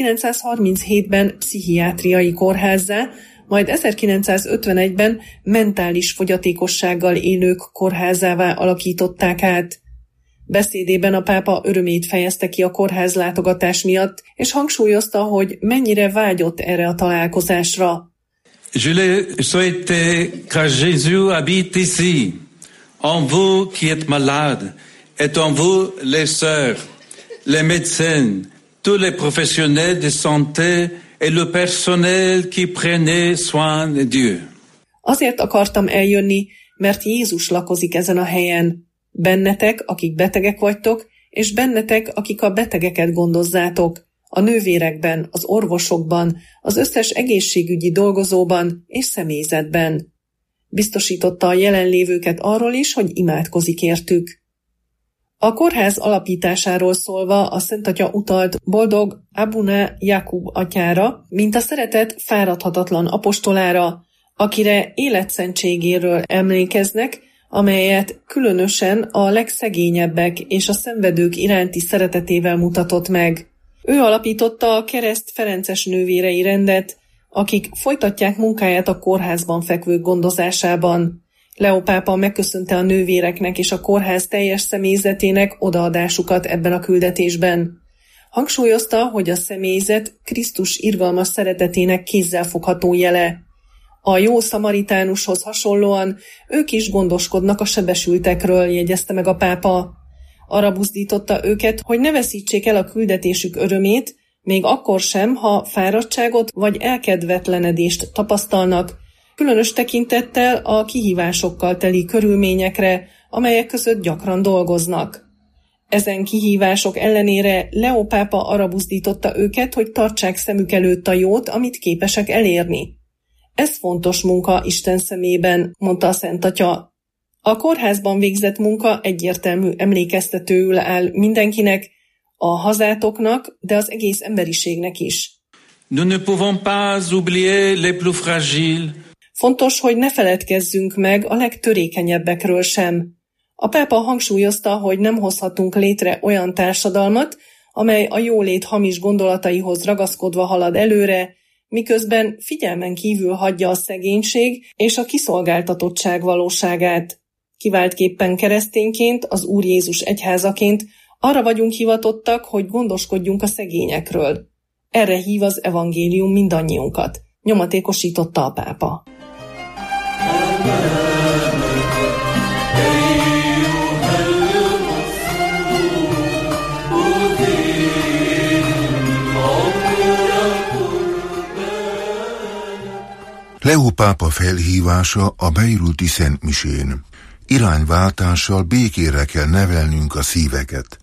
1937-ben pszichiátriai kórházzá, majd 1951-ben mentális fogyatékossággal élők kórházává alakították át. Beszédében a pápa örömét fejezte ki a kórház látogatás miatt, és hangsúlyozta, hogy mennyire vágyott erre a találkozásra. Je le souhaite que Jésus habite ici, en vous qui êtes malades, et en vous les sœurs, les médecins, tous les professionnels de santé et le personnel qui prenait soin de Dieu. Azért akartam eljönni, mert Jézus lakozik ezen a helyen. Bennetek, akik betegek vagytok, és bennetek, akik a betegeket gondozzátok, a nővérekben, az orvosokban, az összes egészségügyi dolgozóban és személyzetben. Biztosította a jelenlévőket arról is, hogy imádkozik értük. A kórház alapításáról szólva a Szentatya utalt boldog Abuna Jakub atyára, mint a szeretet fáradhatatlan apostolára, akire életszentségéről emlékeznek, amelyet különösen a legszegényebbek és a szenvedők iránti szeretetével mutatott meg. Ő alapította a Kereszt Ferences nővérei rendet, akik folytatják munkáját a kórházban fekvők gondozásában. Leo pápa megköszönte a nővéreknek és a kórház teljes személyzetének odaadásukat ebben a küldetésben. Hangsúlyozta, hogy a személyzet Krisztus irgalmas szeretetének kézzelfogható jele. A jó szamaritánushoz hasonlóan ők is gondoskodnak a sebesültekről, jegyezte meg a pápa. Arra buzdította őket, hogy ne veszítsék el a küldetésük örömét, még akkor sem, ha fáradtságot vagy elkedvetlenedést tapasztalnak, különös tekintettel a kihívásokkal teli körülményekre, amelyek között gyakran dolgoznak. Ezen kihívások ellenére Leó pápa arra buzdította őket, hogy tartsák szemük előtt a jót, amit képesek elérni. Ez fontos munka Isten szemében, mondta a Szent Atya. A kórházban végzett munka egyértelmű emlékeztetőül áll mindenkinek, a hazátoknak, de az egész emberiségnek is. Nous ne pouvons pas oublier les plus fragiles. Fontos, hogy ne feledkezzünk meg a legtörékenyebbekről sem. A pápa hangsúlyozta, hogy nem hozhatunk létre olyan társadalmat, amely a jólét hamis gondolataihoz ragaszkodva halad előre, miközben figyelmen kívül hagyja a szegénység és a kiszolgáltatottság valóságát. Kiváltképpen keresztényként, az Úr Jézus egyházaként arra vagyunk hivatottak, hogy gondoskodjunk a szegényekről. Erre hív az evangélium mindannyiunkat, nyomatékosította a pápa. Leó pápa felhívása a beiruti szentmisén. Irányváltással békére kell nevelnünk a szíveket.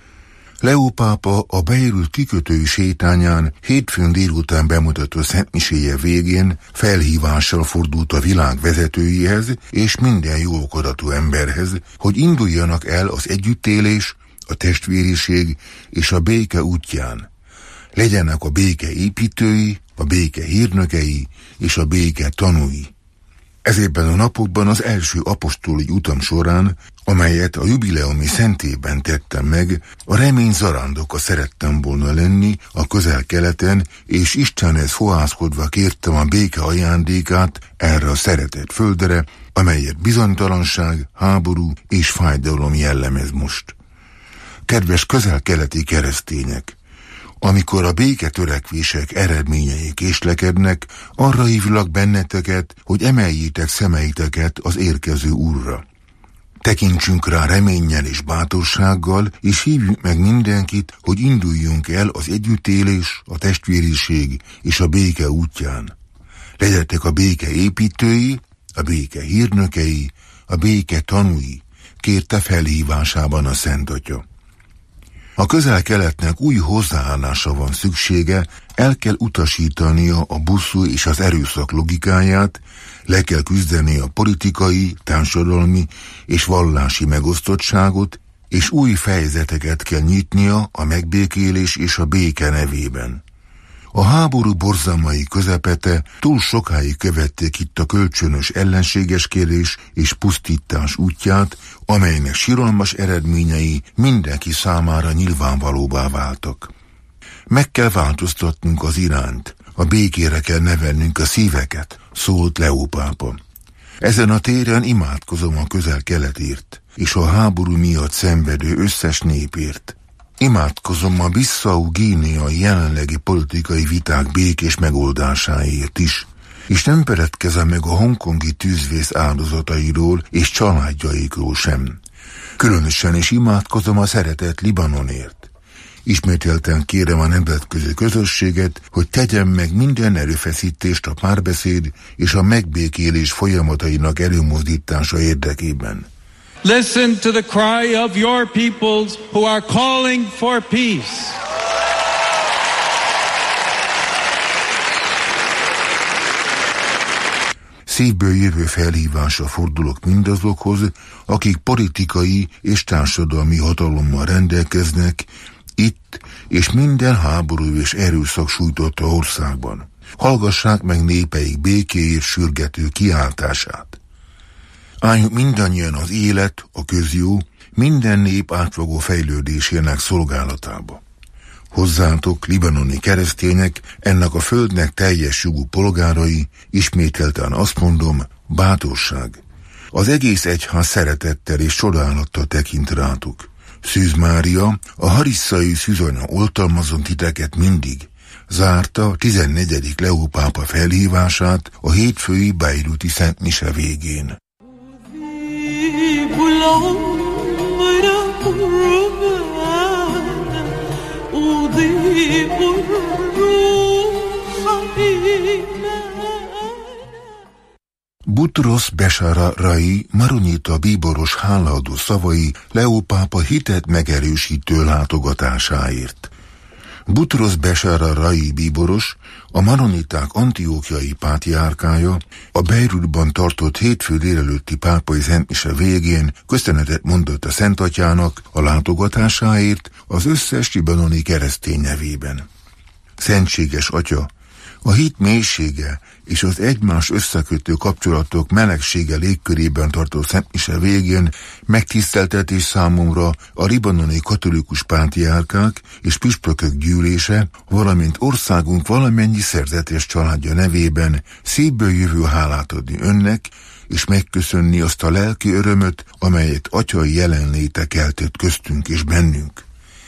Leó pápa a Beirut kikötői sétányán hétfőn délután bemutató szentmiséje végén felhívással fordult a világ vezetőihez és minden jóokaratú emberhez, hogy induljanak el az együttélés, a testvériség és a béke útján. Legyenek a béke építői, a béke hírnökei és a béke tanúi. Ezében a napokban az első apostoli utam során, amelyet a jubileumi szentében tettem meg, a remény zarándoka szerettem volna lenni a Közel-Keleten, és Istenhez fohászkodva kértem a béke ajándékát erre a szeretett földre, amelyet bizonytalanság, háború és fájdalom jellemez most. Kedves közel-keleti keresztények! Amikor a béketörekvések eredményei késlekednek, arra hívlak benneteket, hogy emeljétek szemeiteket az érkező Úrra. Tekintsünk rá reménnyel és bátorsággal, és hívjuk meg mindenkit, hogy induljunk el az együttélés, a testvériség és a béke útján. Legyetek a béke építői, a béke hírnökei, a béke tanúi, kérte felhívásában a Szent Atya. A Közel-Keletnek új hozzáállása van szüksége, el kell utasítania a bosszú és az erőszak logikáját, le kell küzdeni a politikai, társadalmi és vallási megosztottságot, és új fejezeteket kell nyitnia a megbékélés és a béke nevében. A háború borzalmai közepete túl sokáig követték itt a kölcsönös ellenségeskedés és pusztítás útját, amelynek siralmas eredményei mindenki számára nyilvánvalóvá váltak. Meg kell változtatnunk az irányt, a békére kell nevelnünk a szíveket, szólt Leó pápa. Ezen a téren imádkozom a Közel-Keletért, és a háború miatt szenvedő összes népért. Imádkozom a Bissau-Guineai jelenlegi politikai viták békés megoldásáért is, és nem feledkezem meg a hongkongi tűzvész áldozatairól és családjaikról sem. Különösen is imádkozom a szeretett Libanonért. Ismételten kérem a nemzetközi közösséget, hogy tegyen meg minden erőfeszítést a párbeszéd és a megbékélés folyamatainak előmozdítása érdekében. Listen to the cry of your peoples who are calling for peace. Szívből jövő felhívásra fordulok mindazokhoz, akik politikai és társadalmi hatalommal rendelkeznek, itt és minden háború és erőszak sújtotta országban. Hallgassák meg népeik békéért sürgető kiáltását. Álljunk mindannyian az élet, a közjó, minden nép átfogó fejlődésének szolgálatába. Hozzátok, libanoni keresztények, ennek a földnek teljes jogú polgárai, ismételten azt mondom, bátorság. Az egész egyház szeretettel és csodálattal tekint rátok. Szűz Mária, a harisszai szűzanya oltalmazon titeket mindig, zárta 14. Leó pápa felhívását a hétfői beiruti Szent Mise végén. Butros Beshara Rai maronita bíboros hálaadó szavai Leó pápa hitet megerősítő látogatásáért. Butros Beshara Rai bíboros, a maroniták antiókiai pátriárkája, a Beirutban tartott hétfő délelőtti pápai szentmise végén köszönetet mondott a Szent Atyának a látogatásáért az összes libanoni keresztény nevében. Szentséges Atya, a hit mélysége és az egymás összekötő kapcsolatok melegsége légkörében tartó szentmise végén megtiszteltetés számomra a libanoni katolikus pátriárkák és püspökök gyűlése, valamint országunk valamennyi szerzetes családja nevében szívből jövő hálát adni önnek, és megköszönni azt a lelki örömöt, amelyet atyai jelenléte keltett köztünk és bennünk.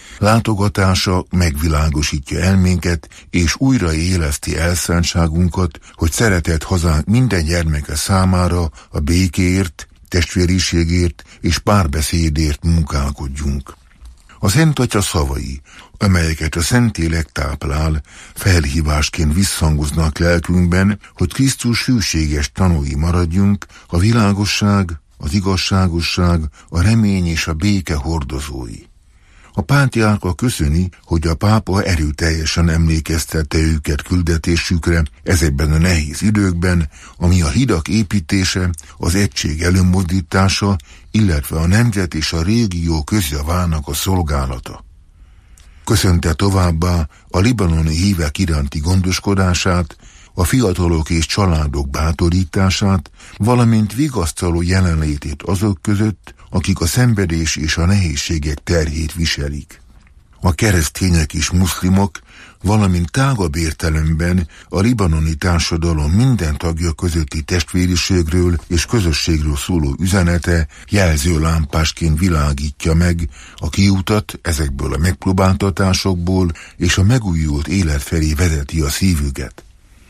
Látogatása megvilágosítja elménket, és újra éleszti elszántságunkat, hogy szeretett hazánk minden gyermeke számára a békéért, testvériségért és párbeszédért munkálkodjunk. A Szent Atya szavai, amelyeket a Szentlélek táplál, felhívásként visszhangoznak lelkünkben, hogy Krisztus hűséges tanúi maradjunk, a világosság, az igazságosság, a remény és a béke hordozói. A pátriárka köszöni, hogy a pápa erőteljesen emlékeztette őket küldetésükre ezekben a nehéz időkben, ami a hidak építése, az egység előmozdítása, illetve a nemzet és a régió közjavának a szolgálata. Köszönte továbbá a libanoni hívek iránti gondoskodását, a fiatalok és családok bátorítását, valamint vigasztaló jelenlétét azok között, akik a szenvedés és a nehézségek terhét viselik. A keresztények és muszlimok, valamint tágabb értelemben a libanoni társadalom minden tagja közötti testvériségről és közösségről szóló üzenete jelzőlámpásként világítja meg a kiutat ezekből a megpróbáltatásokból, és a megújult élet felé vezeti a szívüket.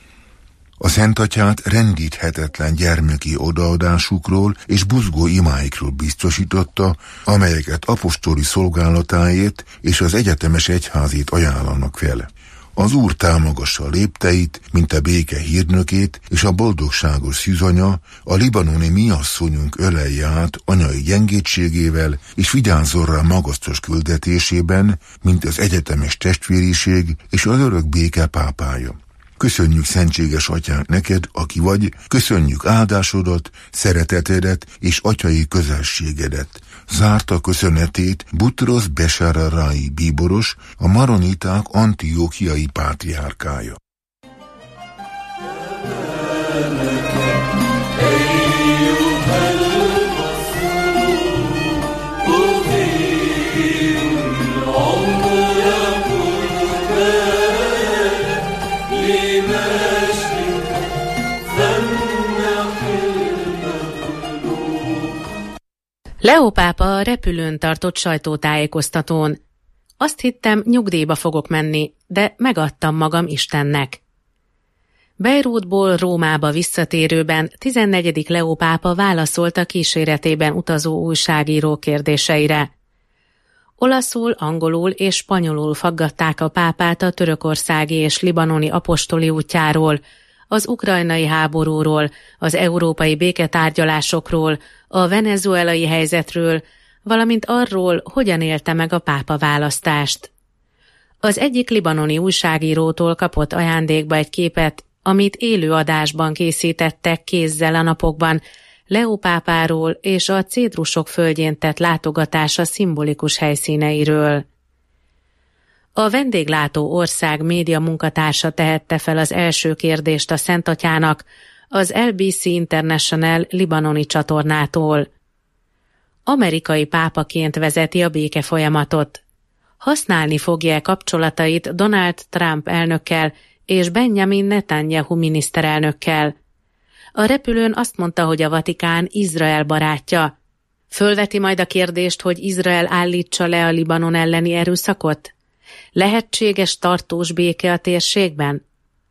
A Szent Atyát rendíthetetlen gyermeki odaadásukról és buzgó imáikról biztosította, amelyeket apostoli szolgálatáért és az egyetemes egyházét ajánlanak fel. Az Úr támogassa lépteit, mint a béke hírnökét, és a boldogságos szűzanya, a libanoni mi asszonyunk ölelje át anyai gyengétségével, és vigyázzon rá magasztos küldetésében, mint az egyetemes testvériség és az örök béke pápája. Köszönjük, szentséges Atyánk, neked, aki vagy, köszönjük áldásodat, szeretetedet és atyai közelségedet. Zárta köszönetét Butros Beshara Rai bíboros, a maroniták antiókiai pátriárkája. Leó pápa a repülőn tartott sajtótájékoztatón. Azt hittem, nyugdíjba fogok menni, de megadtam magam Istennek. Beirutból Rómába visszatérőben 14. Leó pápa válaszolt a kíséretében utazó újságíró kérdéseire. Olaszul, angolul és spanyolul faggatták a pápát a törökországi és libanoni apostoli útjáról, az ukrajnai háborúról, az európai béketárgyalásokról, a venezuelai helyzetről, valamint arról, hogyan élte meg a pápa választást. Az egyik libanoni újságírótól kapott ajándékba egy képet, amit élő adásban készítettek kézzel a napokban, Leó pápáról és a cédrusok földjén tett látogatása szimbolikus helyszíneiről. A vendéglátó ország média munkatársa tehette fel az első kérdést a Szent Atyának, az LBC International libanoni csatornától. Amerikai pápaként vezeti a béke folyamatot. Használni fogja kapcsolatait Donald Trump elnökkel és Benjamin Netanyahu miniszterelnökkel. A repülőn azt mondta, hogy a Vatikán Izrael barátja. Fölveti majd a kérdést, hogy Izrael állítsa le a Libanon elleni erőszakot? Lehetséges tartós béke a térségben?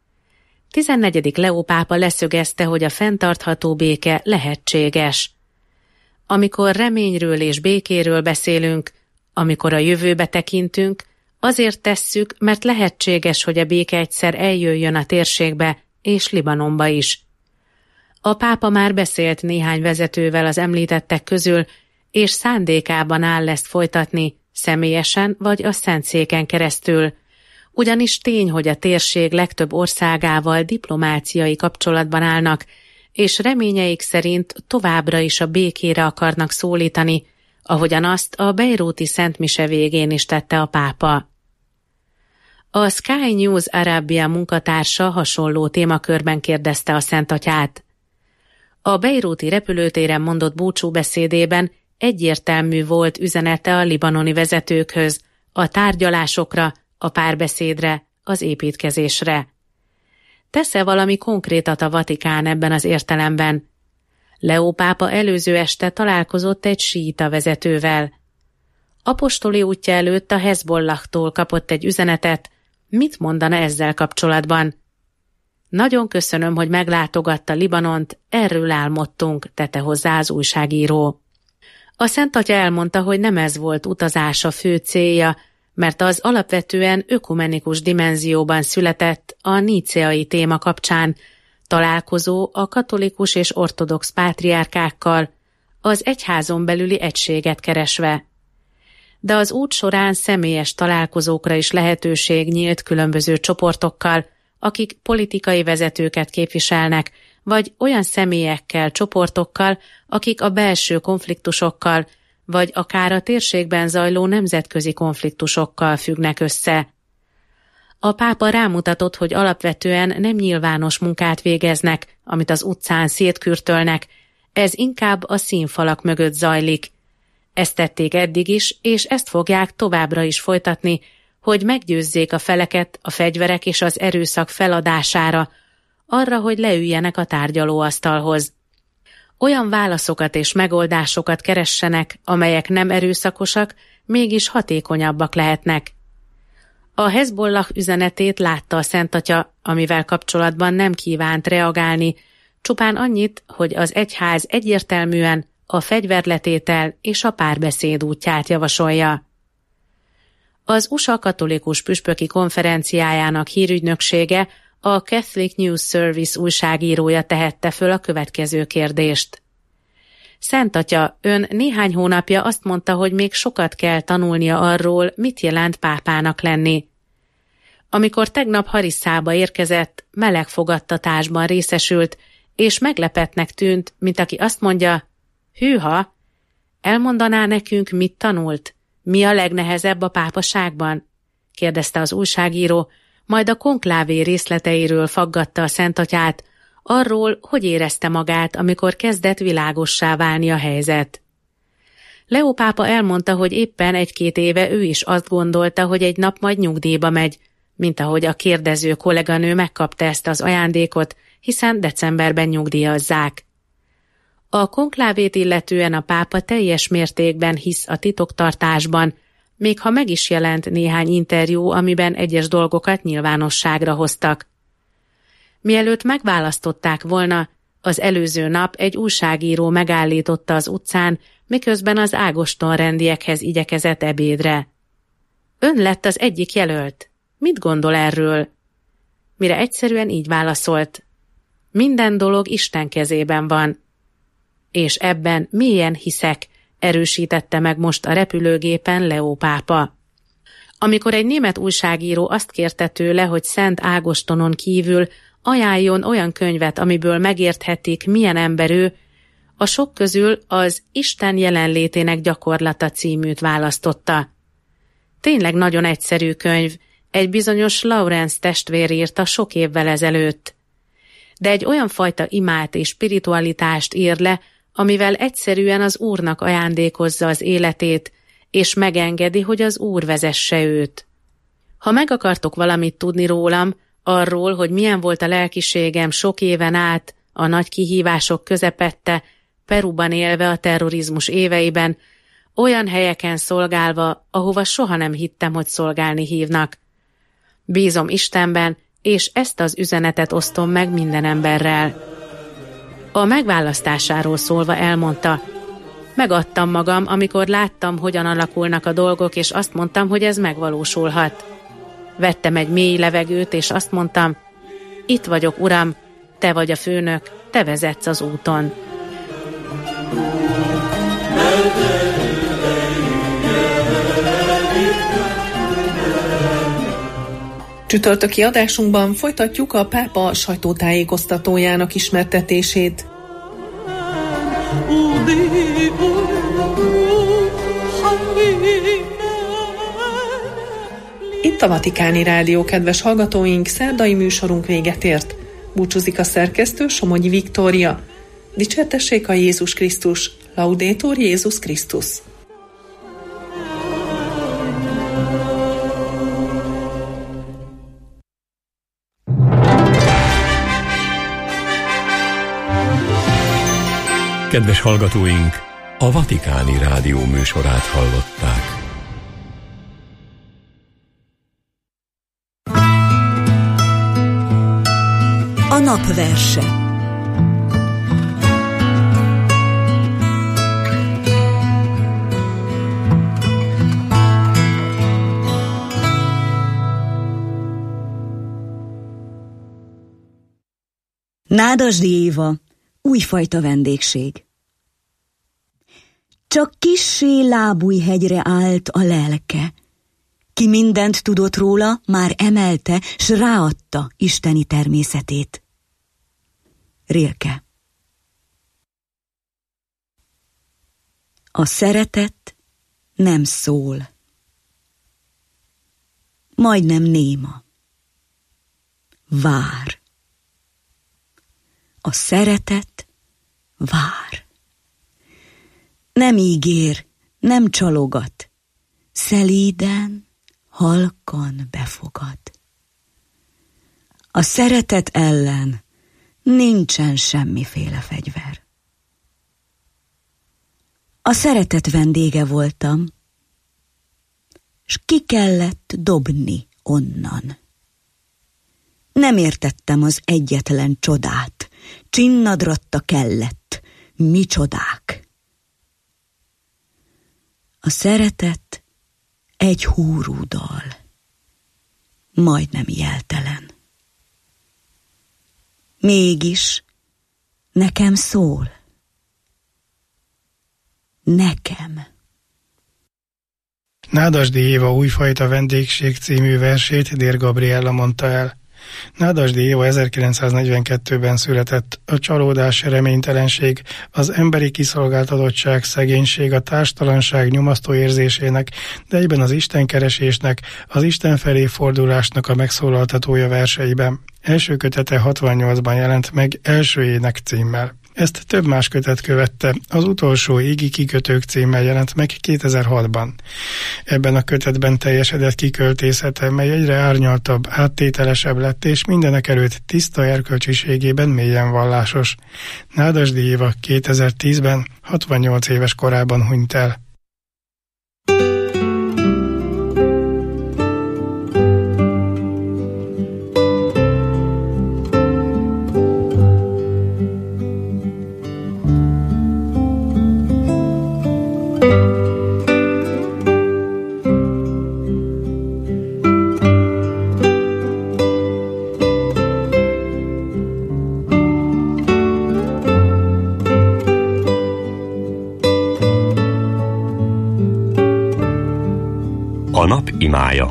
14. Leó pápa leszögezte, hogy a fenntartható béke lehetséges. Amikor reményről és békéről beszélünk, amikor a jövőbe tekintünk, azért tesszük, mert lehetséges, hogy a béke egyszer eljöjjön a térségbe és Libanonba is. A pápa már beszélt néhány vezetővel az említettek közül, és szándékában áll ezt folytatni, személyesen vagy a Szentszéken keresztül. Ugyanis tény, hogy a térség legtöbb országával diplomáciai kapcsolatban állnak, és reményeik szerint továbbra is a békére akarnak szólítani, ahogyan azt a bejrúti Szent Mise végén is tette a pápa. A Sky News Arabia munkatársa hasonló témakörben kérdezte a Szent Atyát. A bejrúti repülőtéren mondott búcsúbeszédében egyértelmű volt üzenete a libanoni vezetőkhöz, a tárgyalásokra, a párbeszédre, az építkezésre. Tesz-e valami konkrétat a Vatikán ebben az értelemben? Leó pápa előző este találkozott egy síita vezetővel. Apostoli útja előtt a Hezbollahtól kapott egy üzenetet, mit mondana ezzel kapcsolatban? Nagyon köszönöm, hogy meglátogatta Libanont, erről álmodtunk, tette hozzá az újságíró. A Szent Atya elmondta, hogy nem ez volt utazása fő célja, mert az alapvetően ökumenikus dimenzióban született a níceai téma kapcsán, találkozó a katolikus és ortodox pátriárkákkal, az egyházon belüli egységet keresve. De az út során személyes találkozókra is lehetőség nyílt különböző csoportokkal, akik politikai vezetőket képviselnek, vagy olyan személyekkel, csoportokkal, akik a belső konfliktusokkal, vagy akár a térségben zajló nemzetközi konfliktusokkal függnek össze. A pápa rámutatott, hogy alapvetően nem nyilvános munkát végeznek, amit az utcán szétkürtölnek, ez inkább a színfalak mögött zajlik. Ezt tették eddig is, és ezt fogják továbbra is folytatni, hogy meggyőzzék a feleket a fegyverek és az erőszak feladására, arra, hogy leüljenek a tárgyalóasztalhoz. Olyan válaszokat és megoldásokat keressenek, amelyek nem erőszakosak, mégis hatékonyabbak lehetnek. A Hezbollah üzenetét látta a Szent Atya, amivel kapcsolatban nem kívánt reagálni, csupán annyit, hogy az egyház egyértelműen a fegyverletétel és a párbeszéd útját javasolja. Az USA katolikus püspöki konferenciájának hírügynöksége, a Catholic News Service újságírója tehette föl a következő kérdést. Szent Atya, ön néhány hónapja azt mondta, hogy még sokat kell tanulnia arról, mit jelent pápának lenni. Amikor tegnap Harisszába érkezett, meleg fogadtatásban részesült, és meglepetnek tűnt, mint aki azt mondja, hűha, elmondaná nekünk, mit tanult? Mi a legnehezebb a pápaságban? Kérdezte az újságíró, majd a konklávé részleteiről faggatta a Szent Atyát, arról, hogy érezte magát, amikor kezdett világossá válni a helyzet. Leó pápa elmondta, hogy éppen 1-2 éve ő is azt gondolta, hogy egy nap majd nyugdíjba megy, mint ahogy a kérdező kolléganő megkapta ezt az ajándékot, hiszen decemberben nyugdíjazzák. A konklávét illetően a pápa teljes mértékben hisz a titoktartásban, még ha meg is jelent néhány interjú, amiben egyes dolgokat nyilvánosságra hoztak. Mielőtt megválasztották volna, az előző nap egy újságíró megállította az utcán, miközben az ágostonrendiekhez igyekezett ebédre. Ön lett az egyik jelölt. Mit gondol erről? Mire egyszerűen így válaszolt. Minden dolog Isten kezében van. És ebben mélyen hiszek, erősítette meg most a repülőgépen Leó pápa. Amikor egy német újságíró azt kérte tőle, hogy Szent Ágostonon kívül ajánljon olyan könyvet, amiből megérthetik, milyen ember ő, a sok közül az Isten jelenlétének gyakorlata címűt választotta. Tényleg nagyon egyszerű könyv, egy bizonyos Lawrence testvér írta sok évvel ezelőtt. De egy olyan fajta imát és spiritualitást ír le, amivel egyszerűen az Úrnak ajándékozza az életét, és megengedi, hogy az Úr vezesse őt. Ha meg akartok valamit tudni rólam, arról, hogy milyen volt a lelkiségem sok éven át, a nagy kihívások közepette, Peruban élve a terrorizmus éveiben, olyan helyeken szolgálva, ahova soha nem hittem, hogy szolgálni hívnak. Bízom Istenben, és ezt az üzenetet osztom meg minden emberrel. A megválasztásáról szólva elmondta: megadtam magam, amikor láttam, hogyan alakulnak a dolgok, és azt mondtam, hogy ez megvalósulhat. Vettem egy mély levegőt, és azt mondtam: itt vagyok, Uram, te vagy a főnök, te vezetsz az úton. Csütörtöki adásunkban folytatjuk a pápa sajtótájékoztatójának ismertetését. Itt a Vatikáni Rádió, kedves hallgatóink, szerdai műsorunk véget ért. Búcsúzik a szerkesztő, Somogyi Viktória. Dicsértessék a Jézus Krisztus, Laudetur Jézus Krisztus. Kedves hallgatóink, a Vatikáni Rádió műsorát hallották. A napverse. Nádasdy Éva, újfajta vendégség. Csak kissé Lábújhegyre állt a lelke. Ki mindent tudott róla, már emelte, s ráadta isteni természetét. Rilke. A szeretet nem szól. Majdnem néma. Vár. A szeretet vár. Nem ígér, nem csalogat, szelíden, halkan befogad. A szeretet ellen nincsen semmiféle fegyver. A szeretet vendége voltam, s ki kellett dobni onnan. Nem értettem az egyetlen csodát, csinnadratta kellett, mi csodák. A szeretet egy húrú dal, majdnem jeltelen. Mégis nekem szól. Nekem. Nádasdy Éva újfajta vendégség című versét Dér Gabriella mondta el. Nádasdy Éva 1942-ben született. A csalódás, reménytelenség, az emberi kiszolgáltatottság, szegénység, a társtalanság nyomasztó érzésének, de egyben az istenkeresésnek, az Isten felé fordulásnak a megszólaltatója verseiben. Első kötete 68-ban jelent meg első ének címmel. Ezt több más kötet követte, az utolsó Égi kikötők címmel jelent meg 2006-ban. Ebben a kötetben teljesedett kiköltészete, mely egyre árnyaltabb, áttételesebb lett, és mindenekelőtt tiszta erkölcsiségében mélyen vallásos. Nádasdy Éva 2010-ben 68 éves korában hunyt el. A nap imája.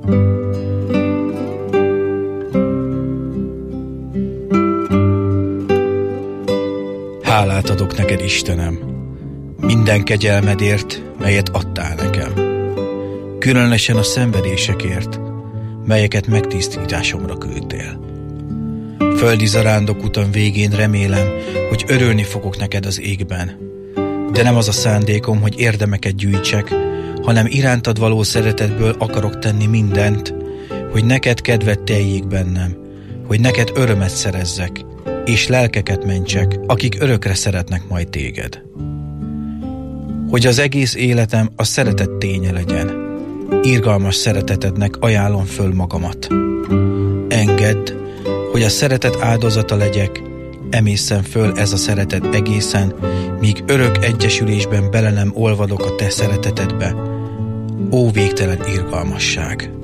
Hálát adok neked, Istenem, minden kegyelmedért, melyet adtál nekem. Különösen a szenvedésekért, melyeket megtisztításomra küldtél. Földi zarándok utam végén remélem, hogy örülni fogok neked az égben. De nem az a szándékom, hogy érdemeket gyűjtsek, hanem irántad való szeretetből akarok tenni mindent, hogy neked kedved teljék bennem, hogy neked örömet szerezzek, és lelkeket mentsek, akik örökre szeretnek majd téged. Hogy az egész életem a szeretet ténye legyen. Irgalmas szeretetednek ajánlom föl magamat. Engedd, hogy a szeretet áldozata legyek, emészen föl ez a szeretet egészen, míg örök egyesülésben bele nem olvadok a te szeretetedbe. Ó végtelen irgalmasság!